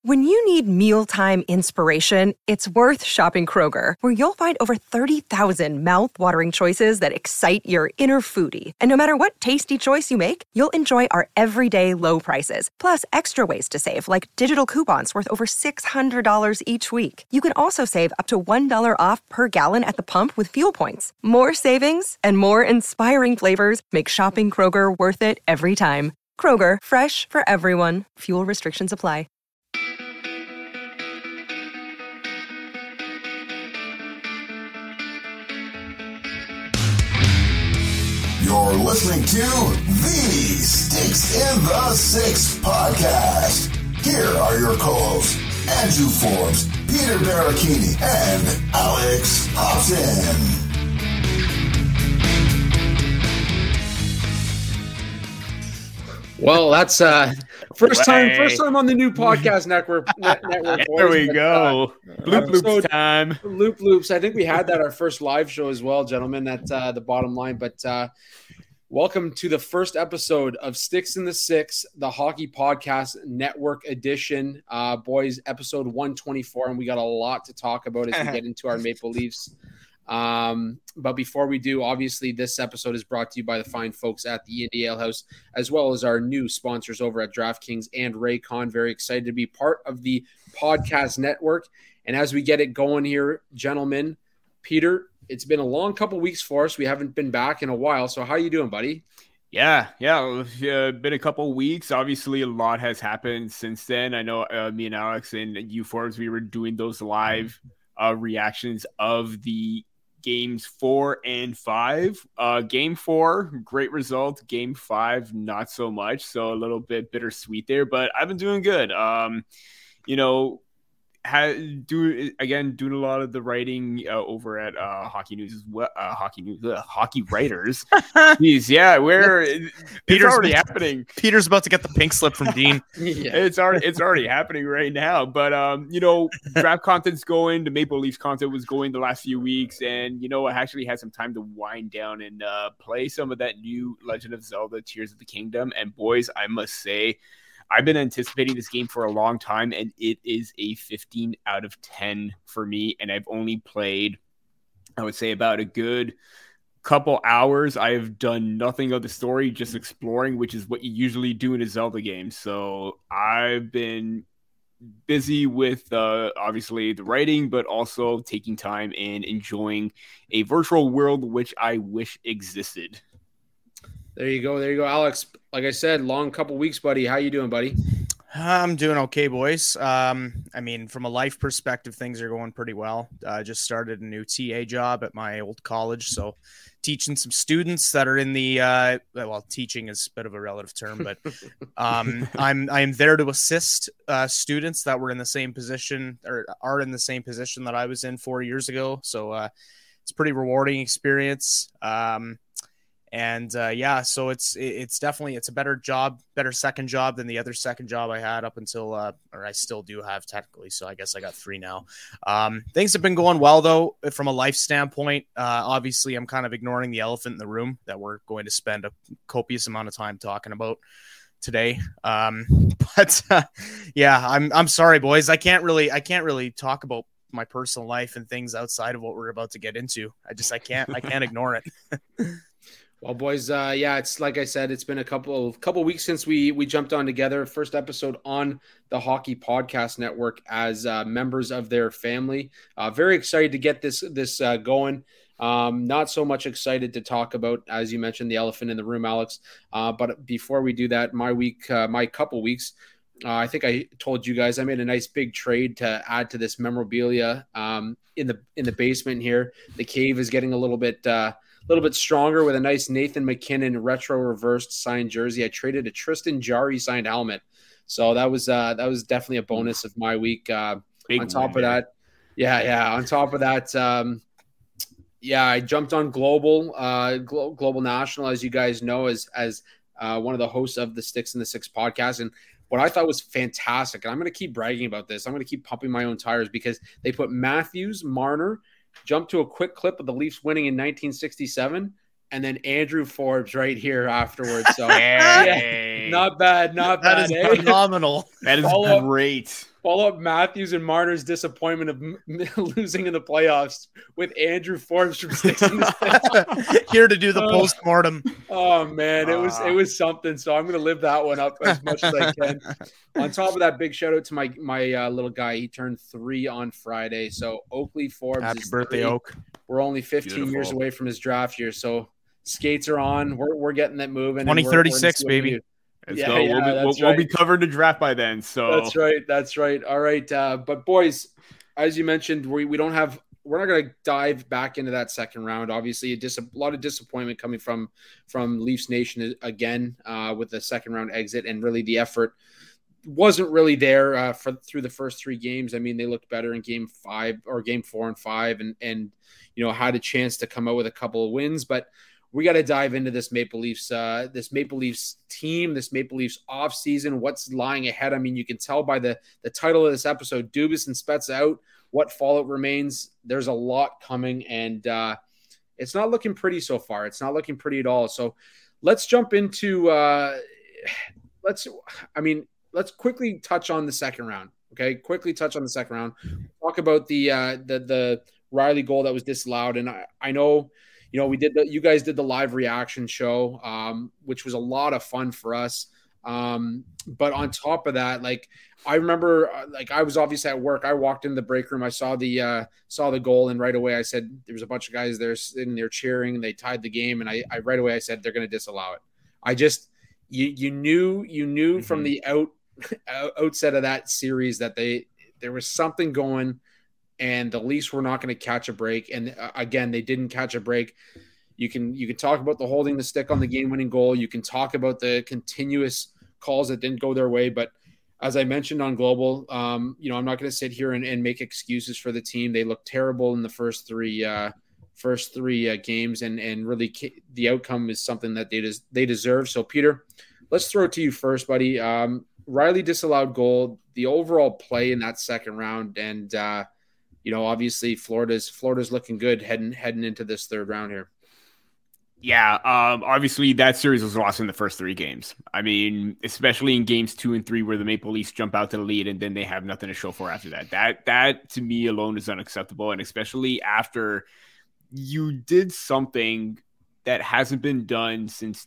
When you need mealtime inspiration, it's worth shopping Kroger, where you'll find over 30,000 mouth-watering choices that excite your inner foodie. And no matter what tasty choice you make, you'll enjoy our everyday low prices, plus extra ways to save, like digital coupons worth over $600 each week. You can also save up to $1 off per gallon at the pump with fuel points. More savings and more inspiring flavors make shopping Kroger worth it every time. Kroger, fresh for everyone. Fuel restrictions apply. You're listening to the Sticks in the Six podcast. Here are your co-hosts, Andrew Forbes, Peter Barricchini, and Alex Hobson. Well, that's first time on the new podcast network. There we go. Bloop Loops time. Loop Loops. I think we had that our first live show as well, gentlemen. That's the bottom line. But welcome to the first episode of Sticks in the Six, the Hockey Podcast Network edition. Boys, episode 124, and we got a lot to talk about as we get into our Maple Leafs. But before we do, obviously this episode is brought to you by the fine folks at the Indy Ale House, as well as our new sponsors over at DraftKings and Raycon. Very excited to be part of the podcast network. And as we get it going here, gentlemen, Peter, it's been a long couple weeks for us. We haven't been back in a while. So how you doing, buddy? Yeah. Been a couple weeks. Obviously, a lot has happened since then. I know me and Alex and you Forbes, we were doing those live reactions of the games 4 and 5. Game 4, great result. Game 5, not so much. So a little bit bittersweet there, but I've been doing good. Doing a lot of the writing over at Hockey News as well. Hockey Writers. Jeez, yeah, Peter's already happening. Peter's about to get the pink slip from Dean. Yeah. It's already happening right now. But draft content's going. The Maple Leafs content was going the last few weeks, and I actually had some time to wind down and play some of that new Legend of Zelda: Tears of the Kingdom. And boys, I must say, I've been anticipating this game for a long time, and it is a 15 out of 10 for me. And I've only played, I would say, about a good couple hours. I have done nothing of the story, just exploring, which is what you usually do in a Zelda game. So I've been busy with obviously the writing, but also taking time and enjoying a virtual world, which I wish existed. There you go, Alex. Like I said, long couple weeks, buddy. How you doing, buddy? I'm doing okay, boys. From a life perspective, things are going pretty well. I just started a new TA job at my old college, so teaching some students that are in the teaching is a bit of a relative term, but I'm there to assist students that were in the same position or are in the same position that I was in 4 years ago. So it's a pretty rewarding experience. So it's definitely, it's a better second job than the other second job I had up until, or I still do have technically. So I guess I got 3 now. Things have been going well though, from a life standpoint. Obviously I'm kind of ignoring the elephant in the room that we're going to spend a copious amount of time talking about today. I'm sorry, boys. I can't really talk about my personal life and things outside of what we're about to get into. I can't ignore it. Well, boys, it's like I said, it's been a couple weeks since we jumped on together. First episode on the Hockey Podcast Network as members of their family. Very excited to get this going. Not so much excited to talk about, as you mentioned, the elephant in the room, Alex. But before we do that, my couple weeks, I think I told you guys I made a nice big trade to add to this memorabilia in the basement here. The cave is getting a little bit stronger with a nice Nathan McKinnon retro reversed signed jersey. I traded a Tristan Jarry signed helmet. So that was definitely a bonus of my week. On top of that, I jumped on Global National, as you guys know, as one of the hosts of the Sticks in the Six podcast. And what I thought was fantastic, and I'm going to keep bragging about this, I'm going to keep pumping my own tires, because they put Matthews, Marner, jump to a quick clip of the Leafs winning in 1967, and then Andrew Forbes right here afterwards. So, not bad. That is phenomenal. That is great. follow up Matthews and Marner's disappointment of losing in the playoffs with Andrew Forbes from Sticks in the Sticks. Here to do the postmortem. Oh man, it was something. So I'm gonna live that one up as much as I can. On top of that, big shout out to my little guy. He turned 3 on Friday. So Oakley Forbes. Happy birthday, 3. Oak. We're only 15 years away from his draft year. So skates are on. We're getting that moving. 2036, baby. Let's go. We'll be covering the draft by then. So that's right. All right. But boys, as you mentioned, we're not going to dive back into that second round. Obviously, a lot of disappointment coming from Leafs Nation again with the second round exit, and really the effort wasn't really there through the first 3 games. I mean, they looked better in game 4 and 5, and had a chance to come out with a couple of wins, but we got to dive into this Maple Leafs team, this Maple Leafs off season, what's lying ahead. I mean, you can tell by the title of this episode, Dubas and Spets out, what fallout remains. There's a lot coming, and it's not looking pretty so far. It's not looking pretty at all. So let's jump into let's quickly touch on the second round. Okay, quickly touch on the second round. Talk about the Riley goal that was disallowed, and I know. You guys did the live reaction show, which was a lot of fun for us. But on top of that, I remember, I was obviously at work. I walked in the break room. I saw the goal, and right away I said there was a bunch of guys there sitting there cheering, and they tied the game. And I right away I said they're going to disallow it. I just you knew from the outset of that series that there was something going. And the Leafs were not going to catch a break. And again, they didn't catch a break. You can talk about the holding the stick on the game-winning goal. You can talk about the continuous calls that didn't go their way. But as I mentioned on Global, I'm not going to sit here and make excuses for the team. They looked terrible in the first three games, and really the outcome is something that they deserve. So, Peter, let's throw it to you first, buddy. Riley disallowed goal, the overall play in that second round, and obviously Florida's looking good heading into this third round here. Yeah, obviously that series was lost in the first 3 games. I mean, especially in games 2 and 3 where the Maple Leafs jump out to the lead and then they have nothing to show for after that. That to me alone is unacceptable, and especially after you did something that hasn't been done since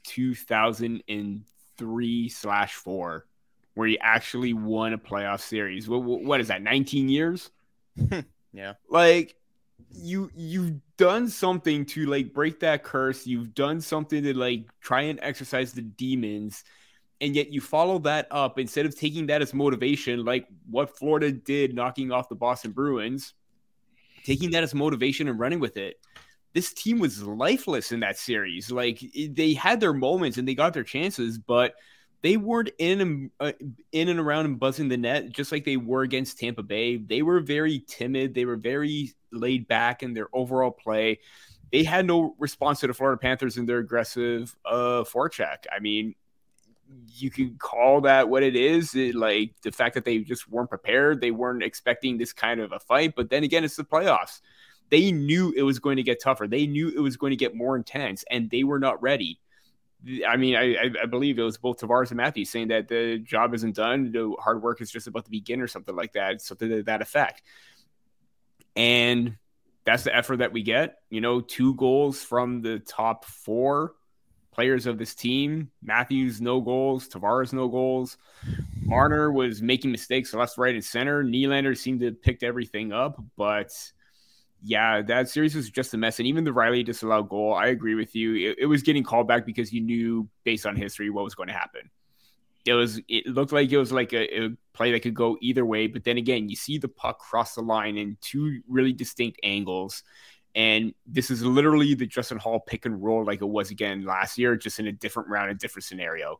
2003/4, where you actually won a playoff series. What is that? 19 years? Yeah. You've done something to break that curse. You've done something to try and exercise the demons, and yet you follow that up instead of taking that as motivation, like what Florida did, knocking off the Boston Bruins, taking that as motivation and running with it. This team was lifeless in that series. They had their moments and they got their chances, but they weren't in and around and buzzing the net just like they were against Tampa Bay. They were very timid. They were very laid back in their overall play. They had no response to the Florida Panthers in their aggressive forecheck. I mean, you can call that what it is, the fact that they just weren't prepared. They weren't expecting this kind of a fight. But then again, it's the playoffs. They knew it was going to get tougher. They knew it was going to get more intense, and they were not ready. I mean, I believe it was both Tavares and Matthews saying that the job isn't done. The hard work is just about to begin or something like that, something to that effect. And that's the effort that we get. 2 goals from the top 4 players of this team. Matthews, no goals. Tavares, no goals. Marner was making mistakes left, right, and center. Nylander seemed to have picked everything up, but yeah, that series was just a mess. And even the Riley disallowed goal, I agree with you. It was getting called back because you knew based on history what was going to happen. It looked like it was like a play that could go either way. But then again, you see the puck cross the line in 2 really distinct angles. And this is literally the Justin Hall pick and roll like it was again last year, just in a different round, a different scenario.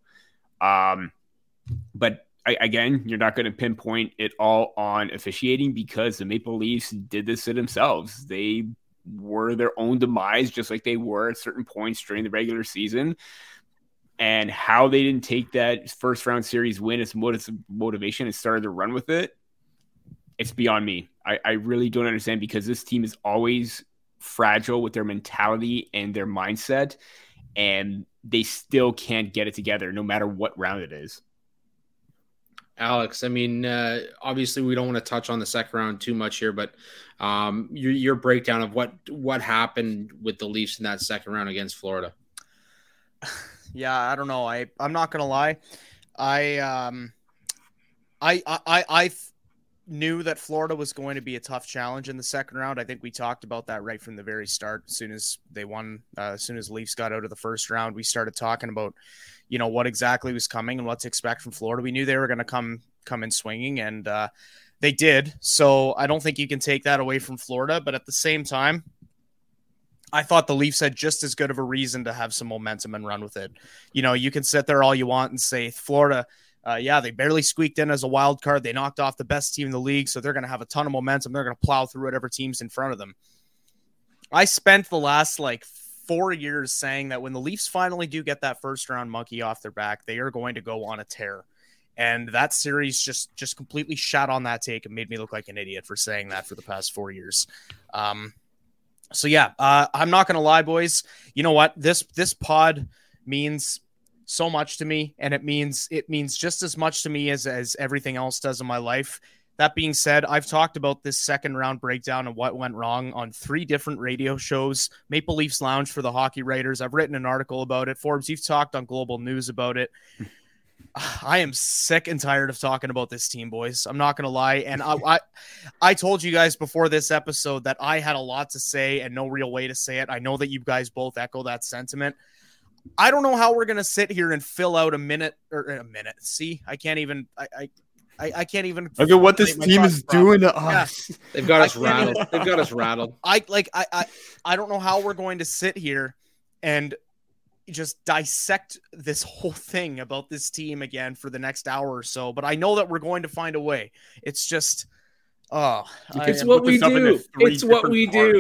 But again, you're not going to pinpoint it all on officiating because the Maple Leafs did this to themselves. They were their own demise, just like they were at certain points during the regular season. And how they didn't take that first round series win as motivation and started to run with it, it's beyond me. I really don't understand, because this team is always fragile with their mentality and their mindset, and they still can't get it together no matter what round it is. Alex, I mean, obviously we don't want to touch on the second round too much here, but your breakdown of what happened with the Leafs in that second round against Florida. Yeah, I don't know. I'm not gonna lie. I knew that Florida was going to be a tough challenge in the second round. I think we talked about that right from the very start. As soon as they won, as soon as Leafs got out of the first round, we started talking about, what exactly was coming and what to expect from Florida. We knew they were going to come in swinging, and they did. So I don't think you can take that away from Florida. But at the same time, I thought the Leafs had just as good of a reason to have some momentum and run with it. You can sit there all you want and say Florida, they barely squeaked in as a wild card. They knocked off the best team in the league, so they're going to have a ton of momentum. They're going to plow through whatever team's in front of them. I spent the last 4 years saying that when the Leafs finally do get that first round monkey off their back, they are going to go on a tear. And that series just completely shot on that take and made me look like an idiot for saying that for the past 4 years. I'm not going to lie, boys. You know what? This pod means so much to me, and it means just as much to me as everything else does in my life. That being said, I've talked about this second round breakdown and what went wrong on 3 different radio shows. Maple Leafs Lounge for the hockey writers. I've written an article about it. Forbes, you've talked on Global News about it. I am sick and tired of talking about this team, boys. I'm not going to lie. And I told you guys before this episode that I had a lot to say and no real way to say it. I know that you guys both echo that sentiment. I don't know how we're going to sit here and fill out a minute. See, I can't even. I can't even look at what this team is doing to us. Yeah. They've got us rattled. They've got us rattled. I don't know how we're going to sit here and just dissect this whole thing about this team again for the next hour or so, but I know that we're going to find a way. It's just it's what we do. It's what we do.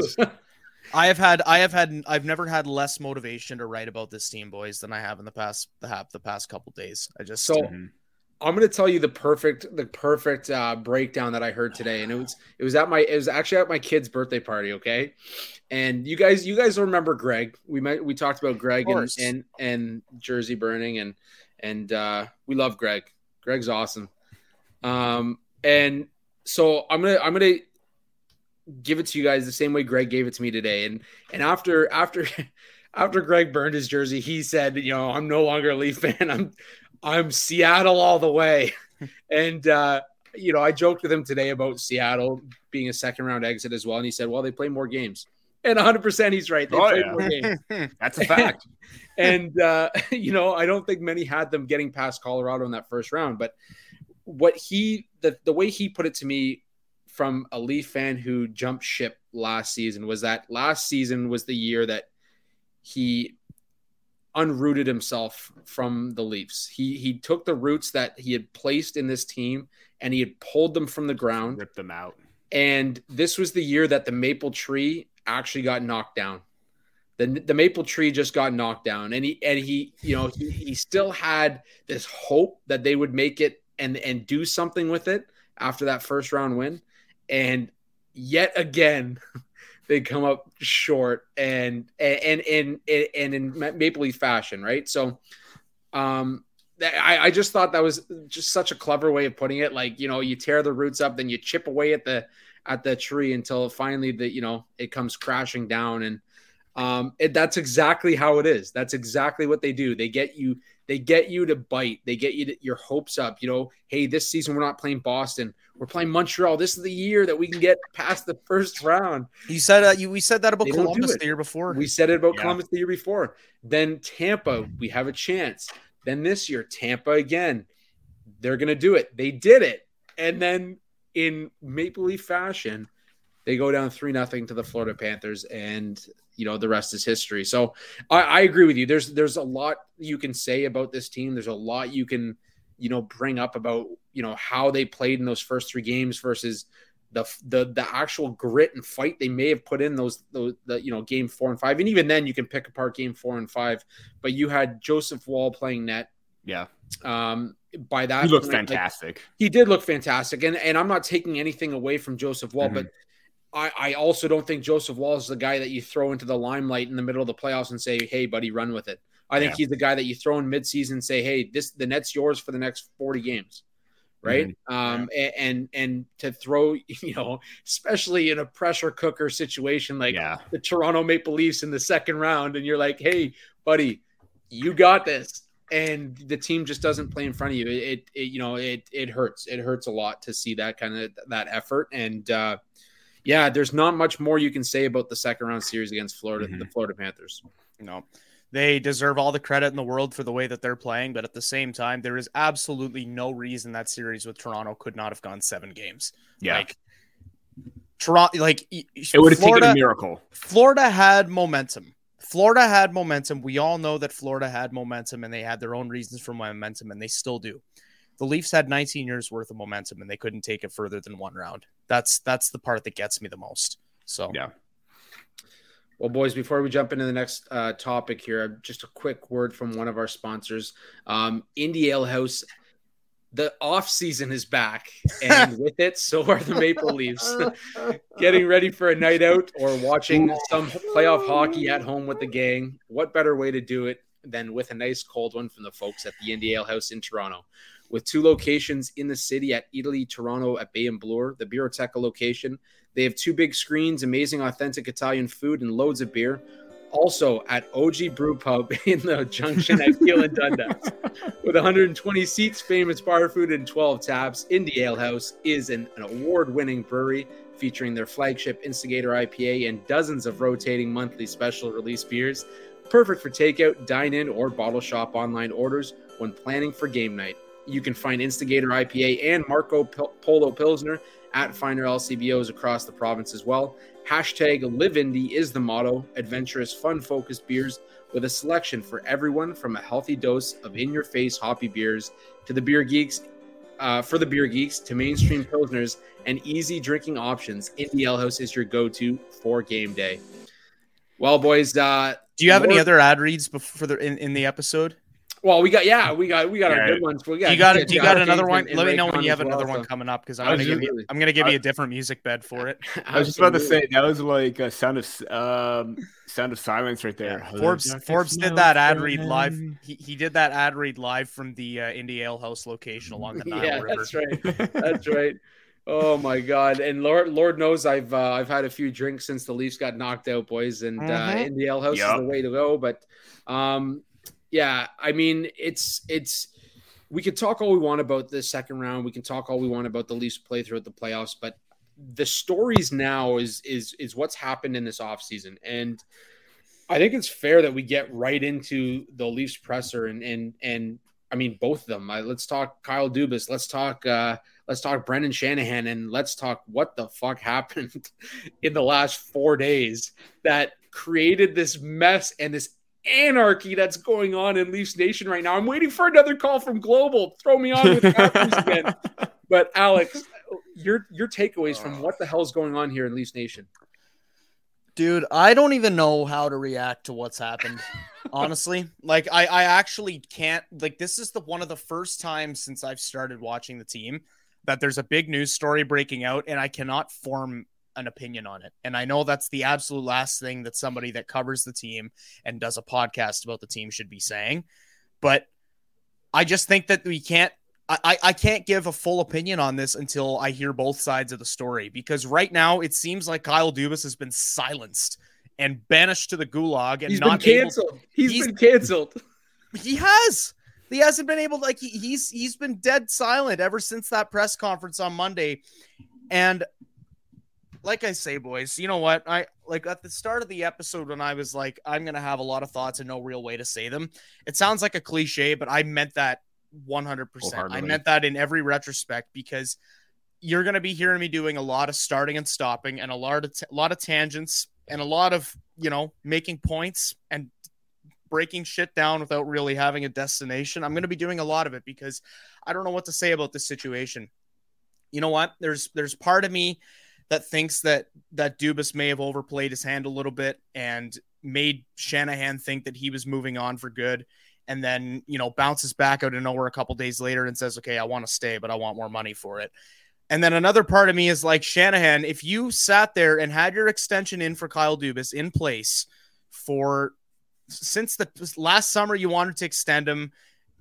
I've never had less motivation to write about this team, boys, than I have in the past couple days. I'm going to tell you the perfect breakdown that I heard today, and it was actually at my kid's birthday party. Okay, and you guys remember Greg? We talked about Greg and jersey burning, and we love Greg. Greg's awesome. And so I'm gonna give it to you guys the same way Greg gave it to me today, and after Greg burned his jersey, he said, I'm no longer a Leaf fan. I'm Seattle all the way. And, I joked with him today about Seattle being a second round exit as well. And he said, well, they play more games. And 100% he's right. They play more games. That's a fact. And, I don't think many had them getting past Colorado in that first round. But the way he put it to me from a Leaf fan who jumped ship last season was that last season was the year that he unrooted himself from the Leafs. He took the roots that he had placed in this team and he had pulled them from the ground, ripped them out. And this was the year that the maple tree actually got knocked down. The maple tree just got knocked down, and he still had this hope that they would make it and do something with it after that first round win. And yet again, they come up short and in Maple Leaf fashion, right? So I just thought that was just such a clever way of putting it. You tear the roots up, then you chip away at the tree until finally it comes crashing down. And that's exactly how it is. That's exactly what they do. They get you to bite. They get your hopes up. Hey, this season we're not playing Boston. We're playing Montreal. This is the year that we can get past the first round. You said we said that about Columbus the year before. We said it about Columbus the year before. Then Tampa, we have a chance. Then this year, Tampa again. They're going to do it. They did it. And then in Maple Leaf fashion, they go down 3-0 to the Florida Panthers, and the rest is history. So I agree with you. There's a lot you can say about this team. There's a lot you can, bring up about, how they played in those first 3 games versus the actual grit and fight they may have put in those game 4 and 5. And even then you can pick apart game 4 and 5, but you had Joseph Woll playing net. Yeah. By that he looked fantastic. He did look fantastic. And I'm not taking anything away from Joseph Woll, but I also don't think Joseph Woll is the guy that you throw into the limelight in the middle of the playoffs and say, hey, buddy, run with it. I think he's the guy that you throw in midseason and say, hey, the net's yours for the next 40 games, right? And to throw, especially in a pressure cooker situation like the Toronto Maple Leafs in the second round, and you're like, hey, buddy, you got this. And the team just doesn't play in front of you. It hurts. It hurts a lot to see that kind of that effort. And there's not much more you can say about the second round series against Florida, the Florida Panthers. No, they deserve all the credit in the world for the way that they're playing. But at the same time, there is absolutely no reason that series with Toronto could not have gone 7 games. Yeah. Toronto, it would have taken a miracle. Florida had momentum. We all know that Florida had momentum, and they had their own reasons for momentum, and they still do. The Leafs had 19 years worth of momentum, and they couldn't take it further than 1 round. That's the part that gets me the most. So yeah. Well, boys, before we jump into the next topic here, just a quick word from one of our sponsors, Indie Ale House. The off season is back, and with it, so are the Maple Leafs. Getting ready for a night out or watching some playoff hockey at home with the gang. What better way to do it than with a nice cold one from the folks at the Indie Ale House in Toronto? With 2 locations in the city at Italy, Toronto at Bay and Bloor, the Biroteca location. They have 2 big screens, amazing authentic Italian food, and loads of beer. Also at OG Brew Pub in the Junction at Keele and Dundas. With 120 seats, famous bar food, and 12 taps, Indie Ale House is an award-winning brewery featuring their flagship Instigator IPA and dozens of rotating monthly special release beers. Perfect for takeout, dine-in, or bottle shop online orders when planning for game night. You can find Instigator IPA and Marco Polo Pilsner at finer LCBOs across the province as well. Hashtag Live Indie is the motto. Adventurous, fun-focused beers with a selection for everyone, from a healthy dose of in-your-face hoppy beers to the beer geeks, to mainstream pilsners and easy drinking options. Indie Ale House is your go-to for game day. Well, boys, do you have any other ad reads before in the episode? Well, we got our good ones. Do you got another one? Let me know when you have another one coming up, because I'm gonna give you a different music bed for it. I was just about to say that was like a sound of silence right there. Yeah. Forbes did that ad read live. He did that ad read live from the Indie Ale House location along the Nile River. That's right. That's right. Oh my God! And Lord knows I've had a few drinks since the Leafs got knocked out, boys. And Indie Ale House is the way to go. But yeah, I mean, it's we could talk all we want about the second round. We can talk all we want about the Leafs play throughout the playoffs, but the stories now is what's happened in this offseason. And I think it's fair that we get right into the Leafs presser and I mean, both of them. Let's talk Kyle Dubas. Let's talk Brendan Shanahan, and let's talk what the fuck happened in the last 4 days that created this mess and this anarchy that's going on in Leafs Nation right now. I'm waiting for another call from Global. Throw me on with Matthews again. But Alex, your takeaways from what the hell's going on here in Leafs Nation? Dude, I don't even know how to react to what's happened. Honestly, like I actually can't. Like, this is one of the first times since I've started watching the team that there's a big news story breaking out, and I cannot form an opinion on it. And I know that's the absolute last thing that somebody that covers the team and does a podcast about the team should be saying. But I just think that we can't, I can't give a full opinion on this until I hear both sides of the story, because right now it seems like Kyle Dubas has been silenced and banished to the gulag, and he's been canceled. He's been canceled. He hasn't been able to, like, he's been dead silent ever since that press conference on Monday. And like I say, boys, you know what? I like at the start of the episode when I was like, I'm going to have a lot of thoughts and no real way to say them. It sounds like a cliche, but I meant that 100%. I meant that in every retrospect, because you're going to be hearing me doing a lot of starting and stopping and a lot of tangents and a lot of, making points and breaking shit down without really having a destination. I'm going to be doing a lot of it because I don't know what to say about this situation. You know what? There's part of me that thinks that Dubas may have overplayed his hand a little bit and made Shanahan think that he was moving on for good, and then, bounces back out of nowhere a couple days later and says, okay, I want to stay, but I want more money for it. And then another part of me is like, Shanahan, if you sat there and had your extension in for Kyle Dubas in place since the last summer, you wanted to extend him,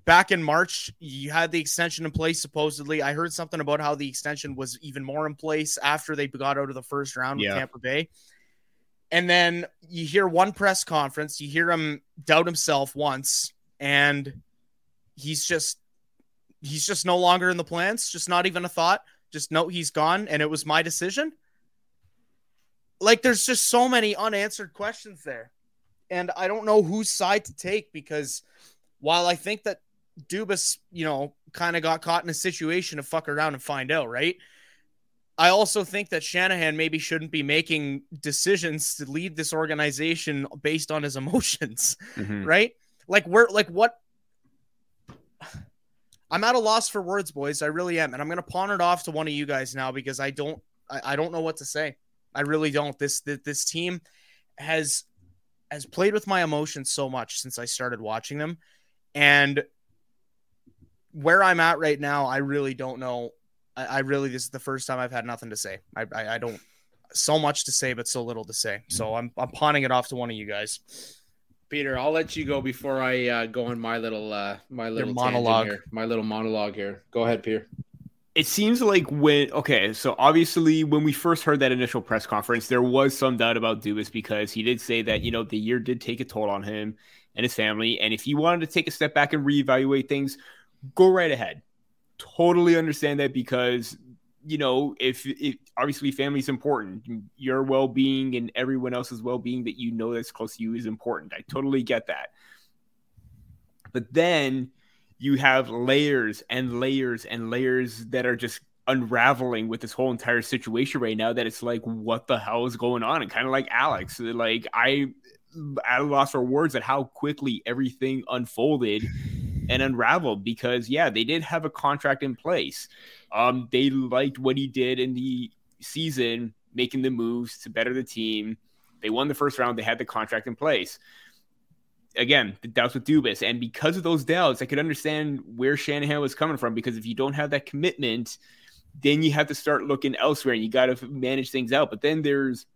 back in March, you had the extension in place, supposedly. I heard something about how the extension was even more in place after they got out of the first round with Tampa Bay. And then you hear one press conference, you hear him doubt himself once, and he's just no longer in the plans, just not even a thought. Just no, he's gone, and it was my decision. Like, there's just so many unanswered questions there. And I don't know whose side to take, because while I think that Dubas, kind of got caught in a situation to fuck around and find out, right? I also think that Shanahan maybe shouldn't be making decisions to lead this organization based on his emotions, right? What? I'm at a loss for words, boys. I really am. And I'm going to pawn it off to one of you guys now, because I don't know what to say. I really don't. This team has played with my emotions so much since I started watching them. And where I'm at right now, I really don't know. This is the first time I've had nothing to say. I don't, so much to say, but so little to say. So I'm pawning it off to one of you guys. Peter, I'll let you go before I go on my little monologue here. My little monologue here. Go ahead, Peter. It seems like so obviously when we first heard that initial press conference, there was some doubt about Dubas, because he did say that, the year did take a toll on him and his family. And if he wanted to take a step back and reevaluate things, go right ahead. Totally understand that, because, if obviously family is important, your well-being and everyone else's well-being that that's close to you is important. I totally get that. But then you have layers and layers and layers that are just unraveling with this whole entire situation right now, that it's like, what the hell is going on? And kind of like Alex, like I lost for words at how quickly everything unfolded and unraveled, because they did have a contract in place. They liked what he did in the season, making the moves to better the team. They won the first round. They had the contract in place. Again, the doubts with Dubas. And because of those doubts, I could understand where Shanahan was coming from, because if you don't have that commitment, then you have to start looking elsewhere and you got to manage things out. But then there's,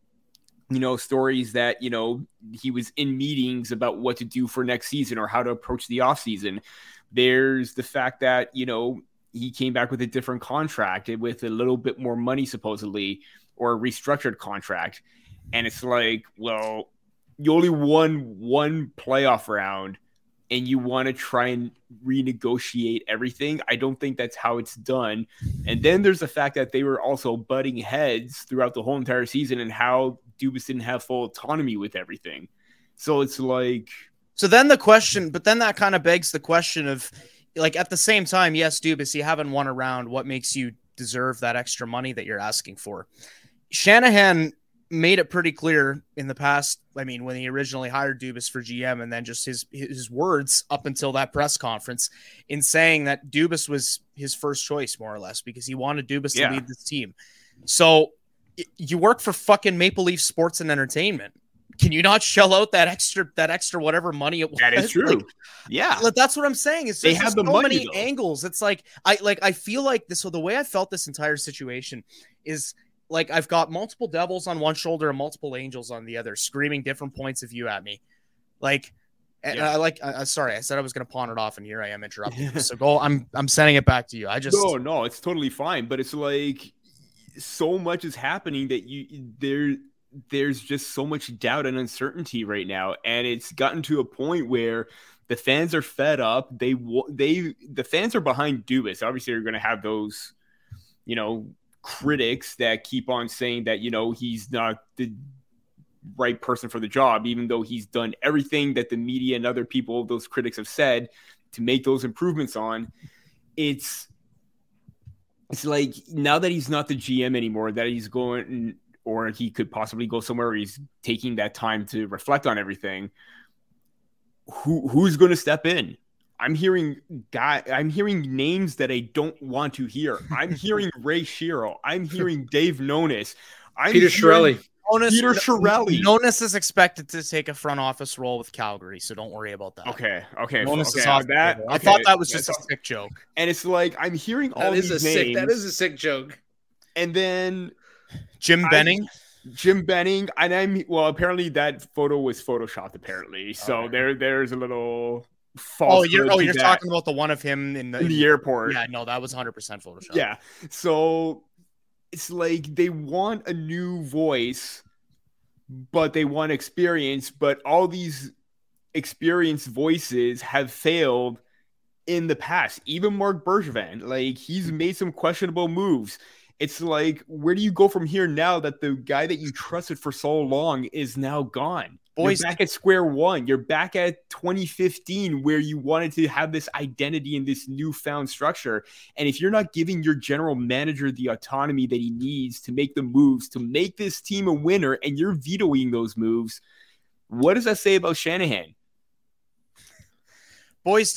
stories that, he was in meetings about what to do for next season or how to approach the offseason. There's the fact that, he came back with a different contract with a little bit more money, supposedly, or a restructured contract. And it's like, well, you only won one playoff round and you want to try and renegotiate everything. I don't think that's how it's done. And then there's the fact that they were also butting heads throughout the whole entire season, and how Dubas didn't have full autonomy with everything. So it's like... So then that kind of begs the question of, like, at the same time, yes, Dubas, you haven't won a round. What makes you deserve that extra money that you're asking for? Shanahan made it pretty clear in the past. I mean, when he originally hired Dubas for GM, and then just his words up until that press conference in saying that Dubas was his first choice, more or less, because he wanted Dubas to lead this team. So you work for fucking Maple Leaf Sports and Entertainment. Can you not shell out that extra whatever money it was? That is true. That's what I'm saying. It's they have the so money, many angles. It's like I feel like this. So the way I felt this entire situation is like I've got multiple devils on one shoulder and multiple angels on the other, screaming different points of view at me. Like, sorry, I said I was going to pawn it off, and here I am interrupting you. So go. I'm sending it back to you. No, it's totally fine. But it's like so much is happening that there's just so much doubt and uncertainty right now, and it's gotten to a point where the fans are fed up. The fans are behind Dubas. Obviously, you're going to have those, critics that keep on saying that, he's not the right person for the job, even though he's done everything that the media and other people, those critics, have said to make those improvements on. It's like, now that he's not the GM anymore, that he's going, or he could possibly go somewhere where he's taking that time to reflect on everything. Who's going to step in? I'm hearing names that I don't want to hear. I'm hearing Ray Shero. I'm hearing Dave Nonis. Peter Chiarelli. Nonis is expected to take a front office role with Calgary, so don't worry about that. Okay. Nonis is off that. I thought that was just a sick joke. And it's like, I'm hearing all these names. That is a sick joke. And then Jim Benning, and apparently that photo was photoshopped, apparently. So there's a little You're talking about the one of him in the airport. Yeah, no, that was 100% Photoshop. Yeah. So it's like they want a new voice, but they want experience, but all these experienced voices have failed in the past. Even Mark Bergevin, like, he's made some questionable moves. It's like, where do you go from here now that the guy that you trusted for so long is now gone? Boys, you're back at square one. You're back at 2015, where you wanted to have this identity and this newfound structure. And if you're not giving your general manager the autonomy that he needs to make the moves to make this team a winner, and you're vetoing those moves, what does that say about Shanahan? Boys,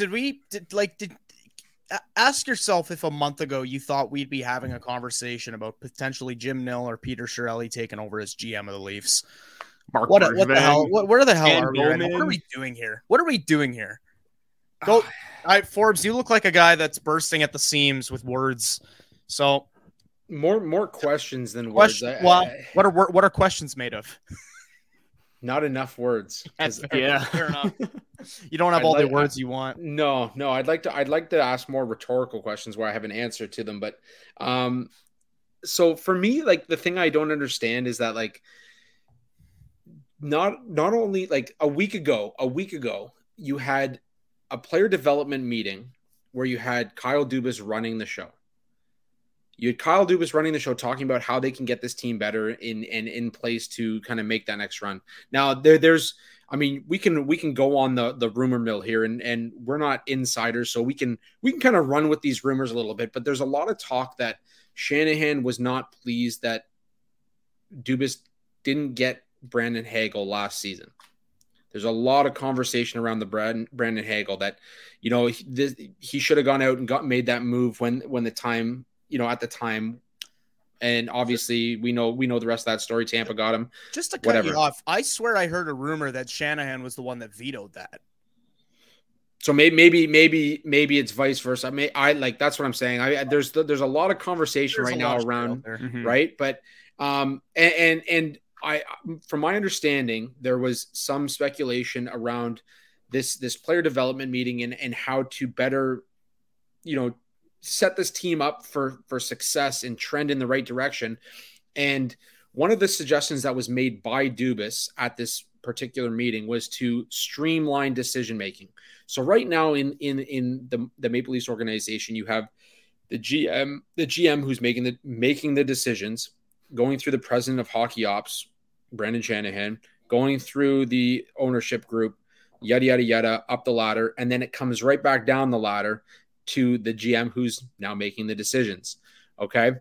ask yourself if a month ago you thought we'd be having a conversation about potentially Jim Nill or Peter Chiarelli taking over as GM of the Leafs. What the hell? Where the hell are we right now? What are we doing here? Go, Forbes, you look like a guy that's bursting at the seams with words. So more questions than words. What are questions made of? Not enough words. Fair enough. You don't have all the words you want. No. I'd like to ask more rhetorical questions where I have an answer to them. But so for me, like, the thing I don't understand is that, like, not only, like, a week ago, you had a player development meeting where you had Kyle Dubas running the show. You had Kyle Dubas running the show, talking about how they can get this team better in place to kind of make that next run. Now, we can go on the rumor mill here, and we're not insiders, so we can kind of run with these rumors a little bit. But there's a lot of talk that Shanahan was not pleased that Dubas didn't get Brandon Hagel last season. There's a lot of conversation around the Brandon Hagel that, he should have gone out and made that move when the time, at the time. And obviously we know the rest of that story. Tampa got him. Just to cut you off, I swear I heard a rumor that Shanahan was the one that vetoed that. So maybe it's vice versa. That's what I'm saying. There's a lot of conversation right now around, right? But and I, from my understanding, there was some speculation around this player development meeting and how to better, set this team up for success and trend in the right direction. And one of the suggestions that was made by Dubas at this particular meeting was to streamline decision-making. So right now in the Maple Leafs organization, you have the GM who's making the decisions, going through the president of hockey ops, Brendan Shanahan, going through the ownership group, yada, yada, yada, up the ladder. And then it comes right back down the ladder to the GM who's now making the decisions. Okay.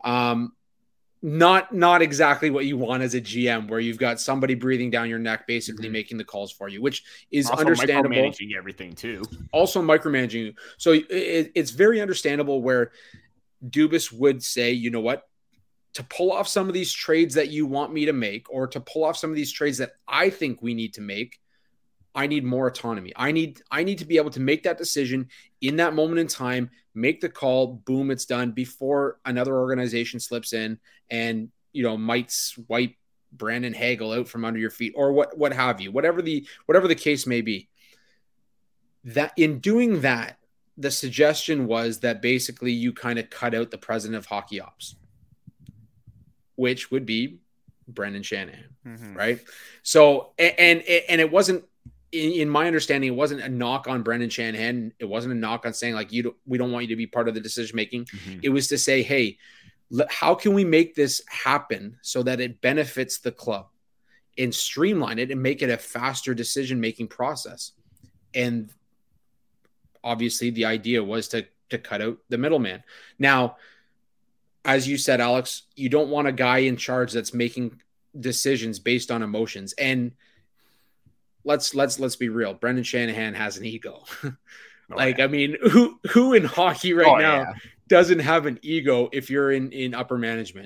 Not exactly what you want as a GM, where you've got somebody breathing down your neck, basically making the calls for you, which is also understandable. Micromanaging everything too. Also micromanaging you. So it's very understandable where Dubas would say, you know what, to pull off some of these trades that you want me to make, or to pull off some of these trades that I think we need to make, I need more autonomy. I need to be able to make that decision in that moment in time, make the call, boom, it's done, before another organization slips in and, might swipe Brandon Hagel out from under your feet, or what have you, whatever the case may be. That in doing that, the suggestion was that basically you kind of cut out the president of hockey ops, which would be Brendan Shanahan, right? So, and it wasn't, in my understanding, it wasn't a knock on Brendan Shanahan. It wasn't a knock on saying, like, we don't want you to be part of the decision-making. It was to say, hey, how can we make this happen so that it benefits the club, and streamline it and make it a faster decision-making process? And obviously the idea was to cut out the middleman. Now, as you said, Alex, you don't want a guy in charge that's making decisions based on emotions. And let's be real. Brendan Shanahan has an ego. I mean, who in hockey right now doesn't have an ego if you're in upper management?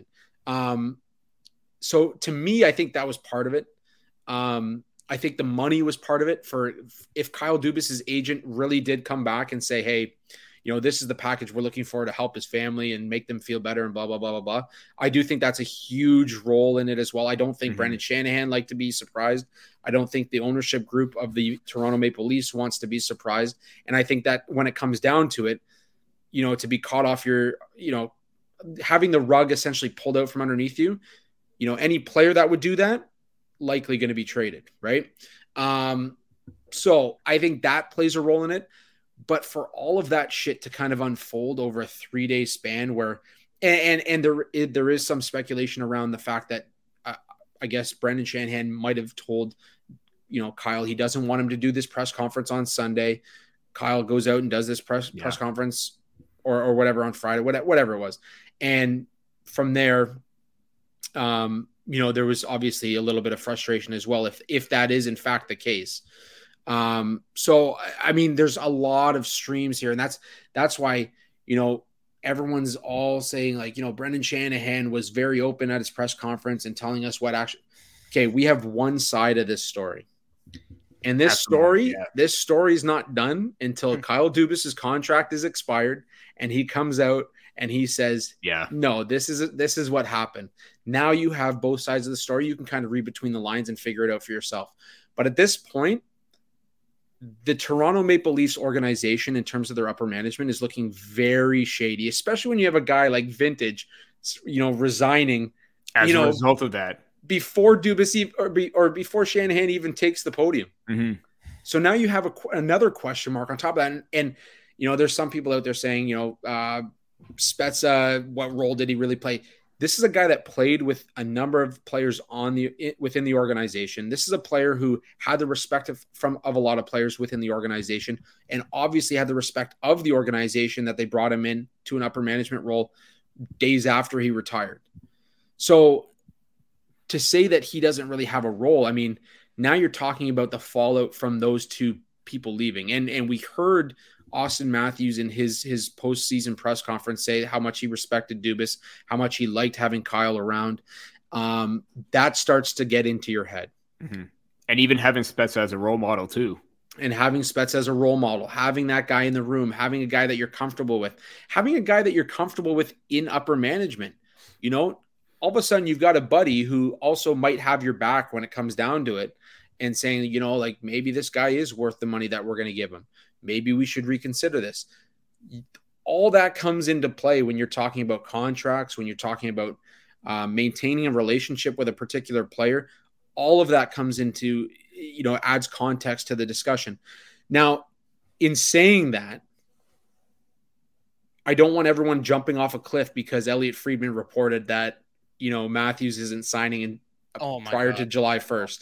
So to me, I think that was part of it. I think the money was part of it. For if Kyle Dubas's agent really did come back and say, hey, this is the package we're looking for to help his family and make them feel better and blah, blah, blah, blah, blah. I do think that's a huge role in it as well. I don't think Brendan Shanahan liked to be surprised. I don't think the ownership group of the Toronto Maple Leafs wants to be surprised. And I think that when it comes down to it, to be caught off your, having the rug essentially pulled out from underneath you, any player that would do that, likely going to be traded, right? So I think that plays a role in it. But for all of that shit to kind of unfold over a 3-day span where, and there is some speculation around the fact that I guess Brendan Shanahan might have told, Kyle, he doesn't want him to do this press conference on Sunday. Kyle goes out and does this press conference or whatever on Friday, whatever it was. And from there, there was obviously a little bit of frustration as well, if that is in fact the case. So, I mean, there's a lot of streams here, and that's why, everyone's all saying like, Brendan Shanahan was very open at his press conference and telling us what actually, okay, we have one side of this story. And this story is not done until Kyle Dubas's contract is expired and he comes out and he says, no, this is what happened. Now you have both sides of the story. You can kind of read between the lines and figure it out for yourself. But at this point, the Toronto Maple Leafs organization, in terms of their upper management, is looking very shady, especially when you have a guy like Vintage, resigning as a result of that before Dubas or before Shanahan even takes the podium. Mm-hmm. So now you have another question mark on top of that. And there's some people out there saying, Spezza, what role did he really play? This is a guy that played with a number of players within the organization. This is a player who had the respect of a lot of players within the organization, and obviously had the respect of the organization that they brought him in to an upper management role days after he retired. So to say that he doesn't really have a role, I mean, now you're talking about the fallout from those two people leaving. And we heard Auston Matthews in his postseason press conference say how much he respected Dubas, how much he liked having Kyle around. That starts to get into your head. Mm-hmm. And even having Spezza as a role model too. And having Spezza as a role model, having that guy in the room, having a guy that you're comfortable with, having a guy that you're comfortable with in upper management. All of a sudden you've got a buddy who also might have your back when it comes down to it, and saying, like, maybe this guy is worth the money that we're going to give him. Maybe we should reconsider this. All that comes into play when you're talking about contracts, when you're talking about maintaining a relationship with a particular player. All of that comes into, adds context to the discussion. Now, in saying that, I don't want everyone jumping off a cliff because Elliot Friedman reported that, Matthews isn't signing prior to July 1st.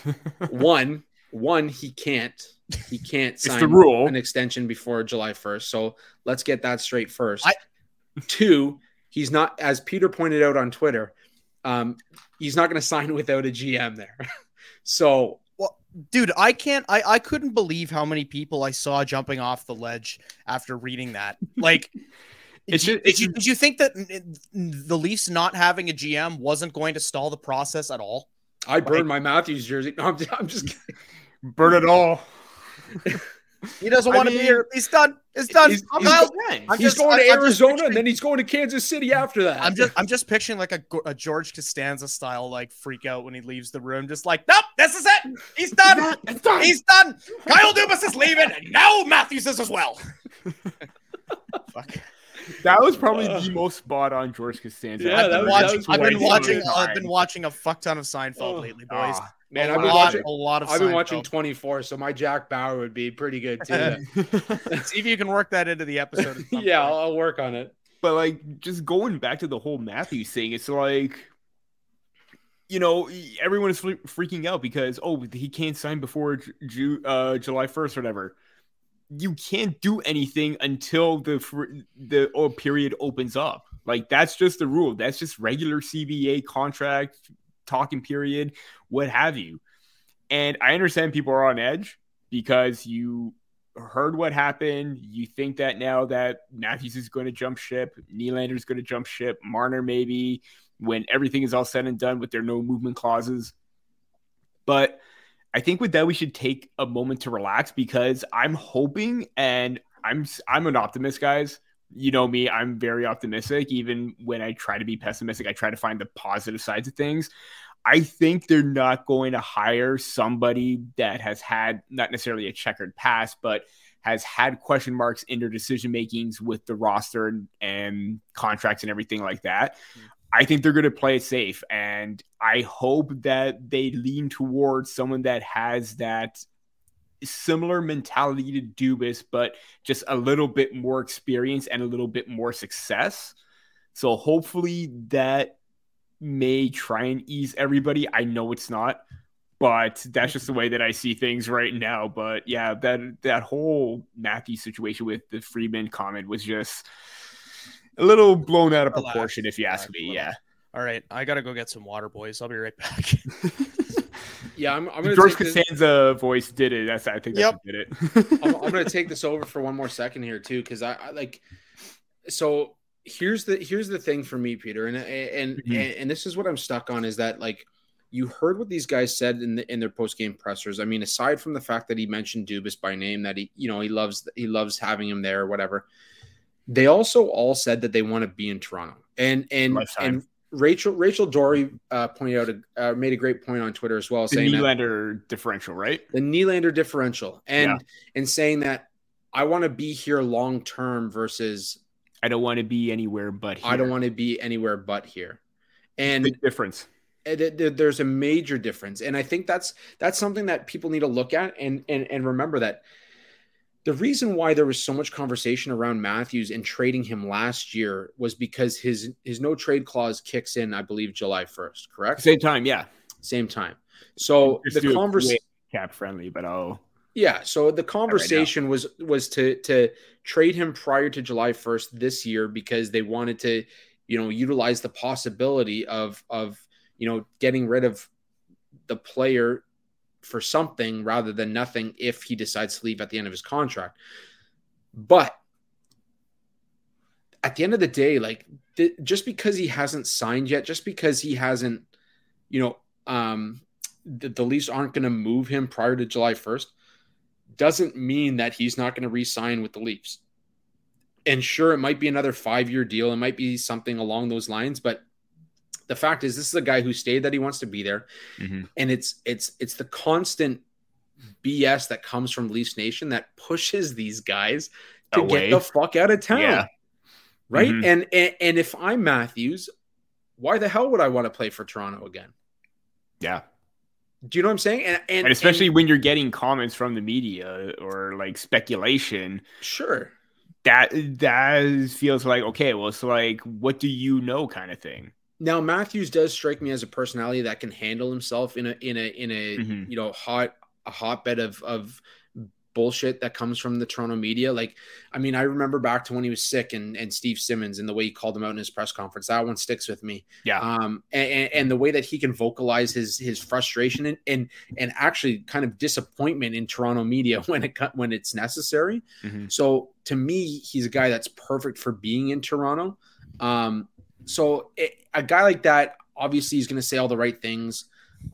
One, he can't sign an extension before July 1st. So let's get that straight first. Two, he's not, as Peter pointed out on Twitter, he's not going to sign without a GM there. So, well, dude, I couldn't believe how many people I saw jumping off the ledge after reading that. Like, did you think that the Leafs not having a GM wasn't going to stall the process at all? I burned my Matthews jersey. No, I'm just kidding. Burn it all. He doesn't want to be here. He's done. It's done. He's going to Arizona, and then he's going to Kansas City after that. I'm just picturing like a George Costanza style like freak out when he leaves the room. Just like, nope, this is it. He's done. He's done. Kyle Dubas is leaving, and now Matthews is as well. Fuck. That was probably the most spot on George Costanza. Yeah, I've been watching a fuck ton of Seinfeld lately, boys. Man, I've been watching 24, so my Jack Bauer would be pretty good too. See if you can work that into the episode. Yeah, I'll work on it. But like, just going back to the whole Matthews thing, it's like, everyone is freaking out because he can't sign before July 1st or whatever. You can't do anything until the period opens up. Like, that's just the rule. That's just regular CBA contract, talking period, what have you. And I understand people are on edge because you heard what happened. You think that now that Matthews is going to jump ship, Nylander is going to jump ship, Marner maybe, when everything is all said and done with their no movement clauses. But I think with that, we should take a moment to relax because I'm hoping and I'm an optimist, guys. You know me, I'm very optimistic. Even when I try to be pessimistic, I try to find the positive sides of things. I think they're not going to hire somebody that has had not necessarily a checkered past, but has had question marks in their decision makings with the roster and contracts and everything like that. I think they're going to play it safe, and I hope that they lean towards someone that has that similar mentality to Dubas, but just a little bit more experience and a little bit more success. So hopefully that may try and ease everybody. I know it's not, but that's just the way that I see things right now. But yeah, that whole Matthew situation with the Freeman comment was just a little blown out of proportion, if you ask me. Yeah. All right, I gotta go get some water, boys. I'll be right back. Yeah, I'm gonna George Costanza voice did it. I think Yep. did it. I'm gonna take this over for one more second here too, because I like. So here's the thing for me, Peter, and this is what I'm stuck on, is that, like, you heard what these guys said in their post game pressers. I mean, aside from the fact that he mentioned Dubas by name, that he loves having him there or whatever, they also all said that they want to be in Toronto. And Rachel Dory pointed out made a great point on Twitter as well, the saying Nylander differential, right? The Nylander differential, and saying that I want to be here long term versus I don't want to be anywhere but here. I don't want to be anywhere but here. And big difference. There's a major difference, and I think that's something that people need to look at and remember that. The reason why there was so much conversation around Matthews and trading him last year was because his no trade clause kicks in, I believe, July 1st, correct? Same time, yeah. Same time. So the conversation cap friendly, but so the conversation was to trade him prior to July 1st this year, because they wanted to, utilize the possibility of getting rid of the player for something rather than nothing if he decides to leave at the end of his contract. But at the end of the day, like, just because he hasn't signed yet, just because he hasn't, the Leafs aren't going to move him prior to July 1st, doesn't mean that he's not going to re-sign with the Leafs. And sure, it might be another 5-year deal. It might be something along those lines, but the fact is, this is a guy who stayed that he wants to be there. Mm-hmm. And it's the constant BS that comes from Leafs Nation that pushes these guys to get the fuck out of town. Yeah. Right. Mm-hmm. And if I'm Matthews, why the hell would I want to play for Toronto again? Yeah. Do you know what I'm saying? And especially when you're getting comments from the media or like speculation. Sure. That feels like, okay, well, it's like, what do you know kind of thing. Now, Matthews does strike me as a personality that can handle himself in a mm-hmm. hotbed of bullshit that comes from the Toronto media. Like, I mean, I remember back to when he was sick and Steve Simmons and the way he called him out in his press conference. That one sticks with me. Yeah. And the way that he can vocalize his frustration and actually kind of disappointment in Toronto media when it's necessary. Mm-hmm. So to me, he's a guy that's perfect for being in Toronto. So a guy like that, obviously, he's going to say all the right things.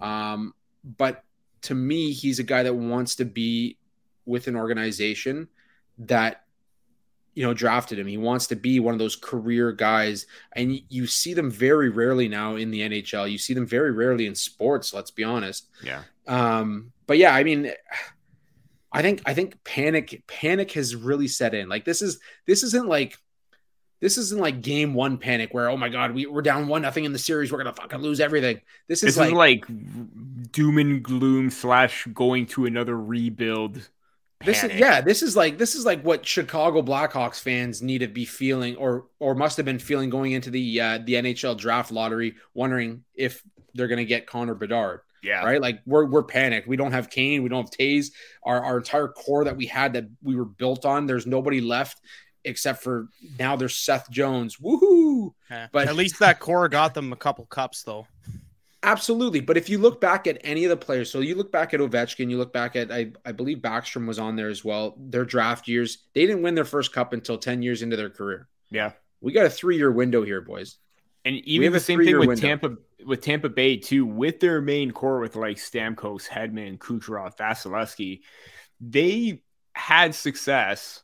But to me, he's a guy that wants to be with an organization that, drafted him. He wants to be one of those career guys. And you see them very rarely now in the NHL. You see them very rarely in sports, let's be honest. Yeah. But yeah, I mean, I think panic has really set in. Like, this isn't like game one panic where, oh my God, we're down 1-0 in the series. We're going to fucking lose everything. This is like doom and gloom / going to another rebuild. This is like what Chicago Blackhawks fans need to be feeling or must have been feeling going into the NHL draft lottery, wondering if they're going to get Connor Bedard. Yeah. Right. Like we're panicked. We don't have Kane. We don't have Taves. Our entire core that we had, that we were built on, there's nobody left. Except for now there's Seth Jones. Woohoo! But at least that core got them a couple cups, though. Absolutely. But if you look back at any of the players, so you look back at Ovechkin, you look back at, I believe Backstrom was on there as well. Their draft years, they didn't win their first cup until 10 years into their career. Yeah. We got a 3-year window here, boys. And even the same thing with Tampa Bay too, with their main core with like Stamkos, Hedman, Kucherov, Vasilevsky, they had success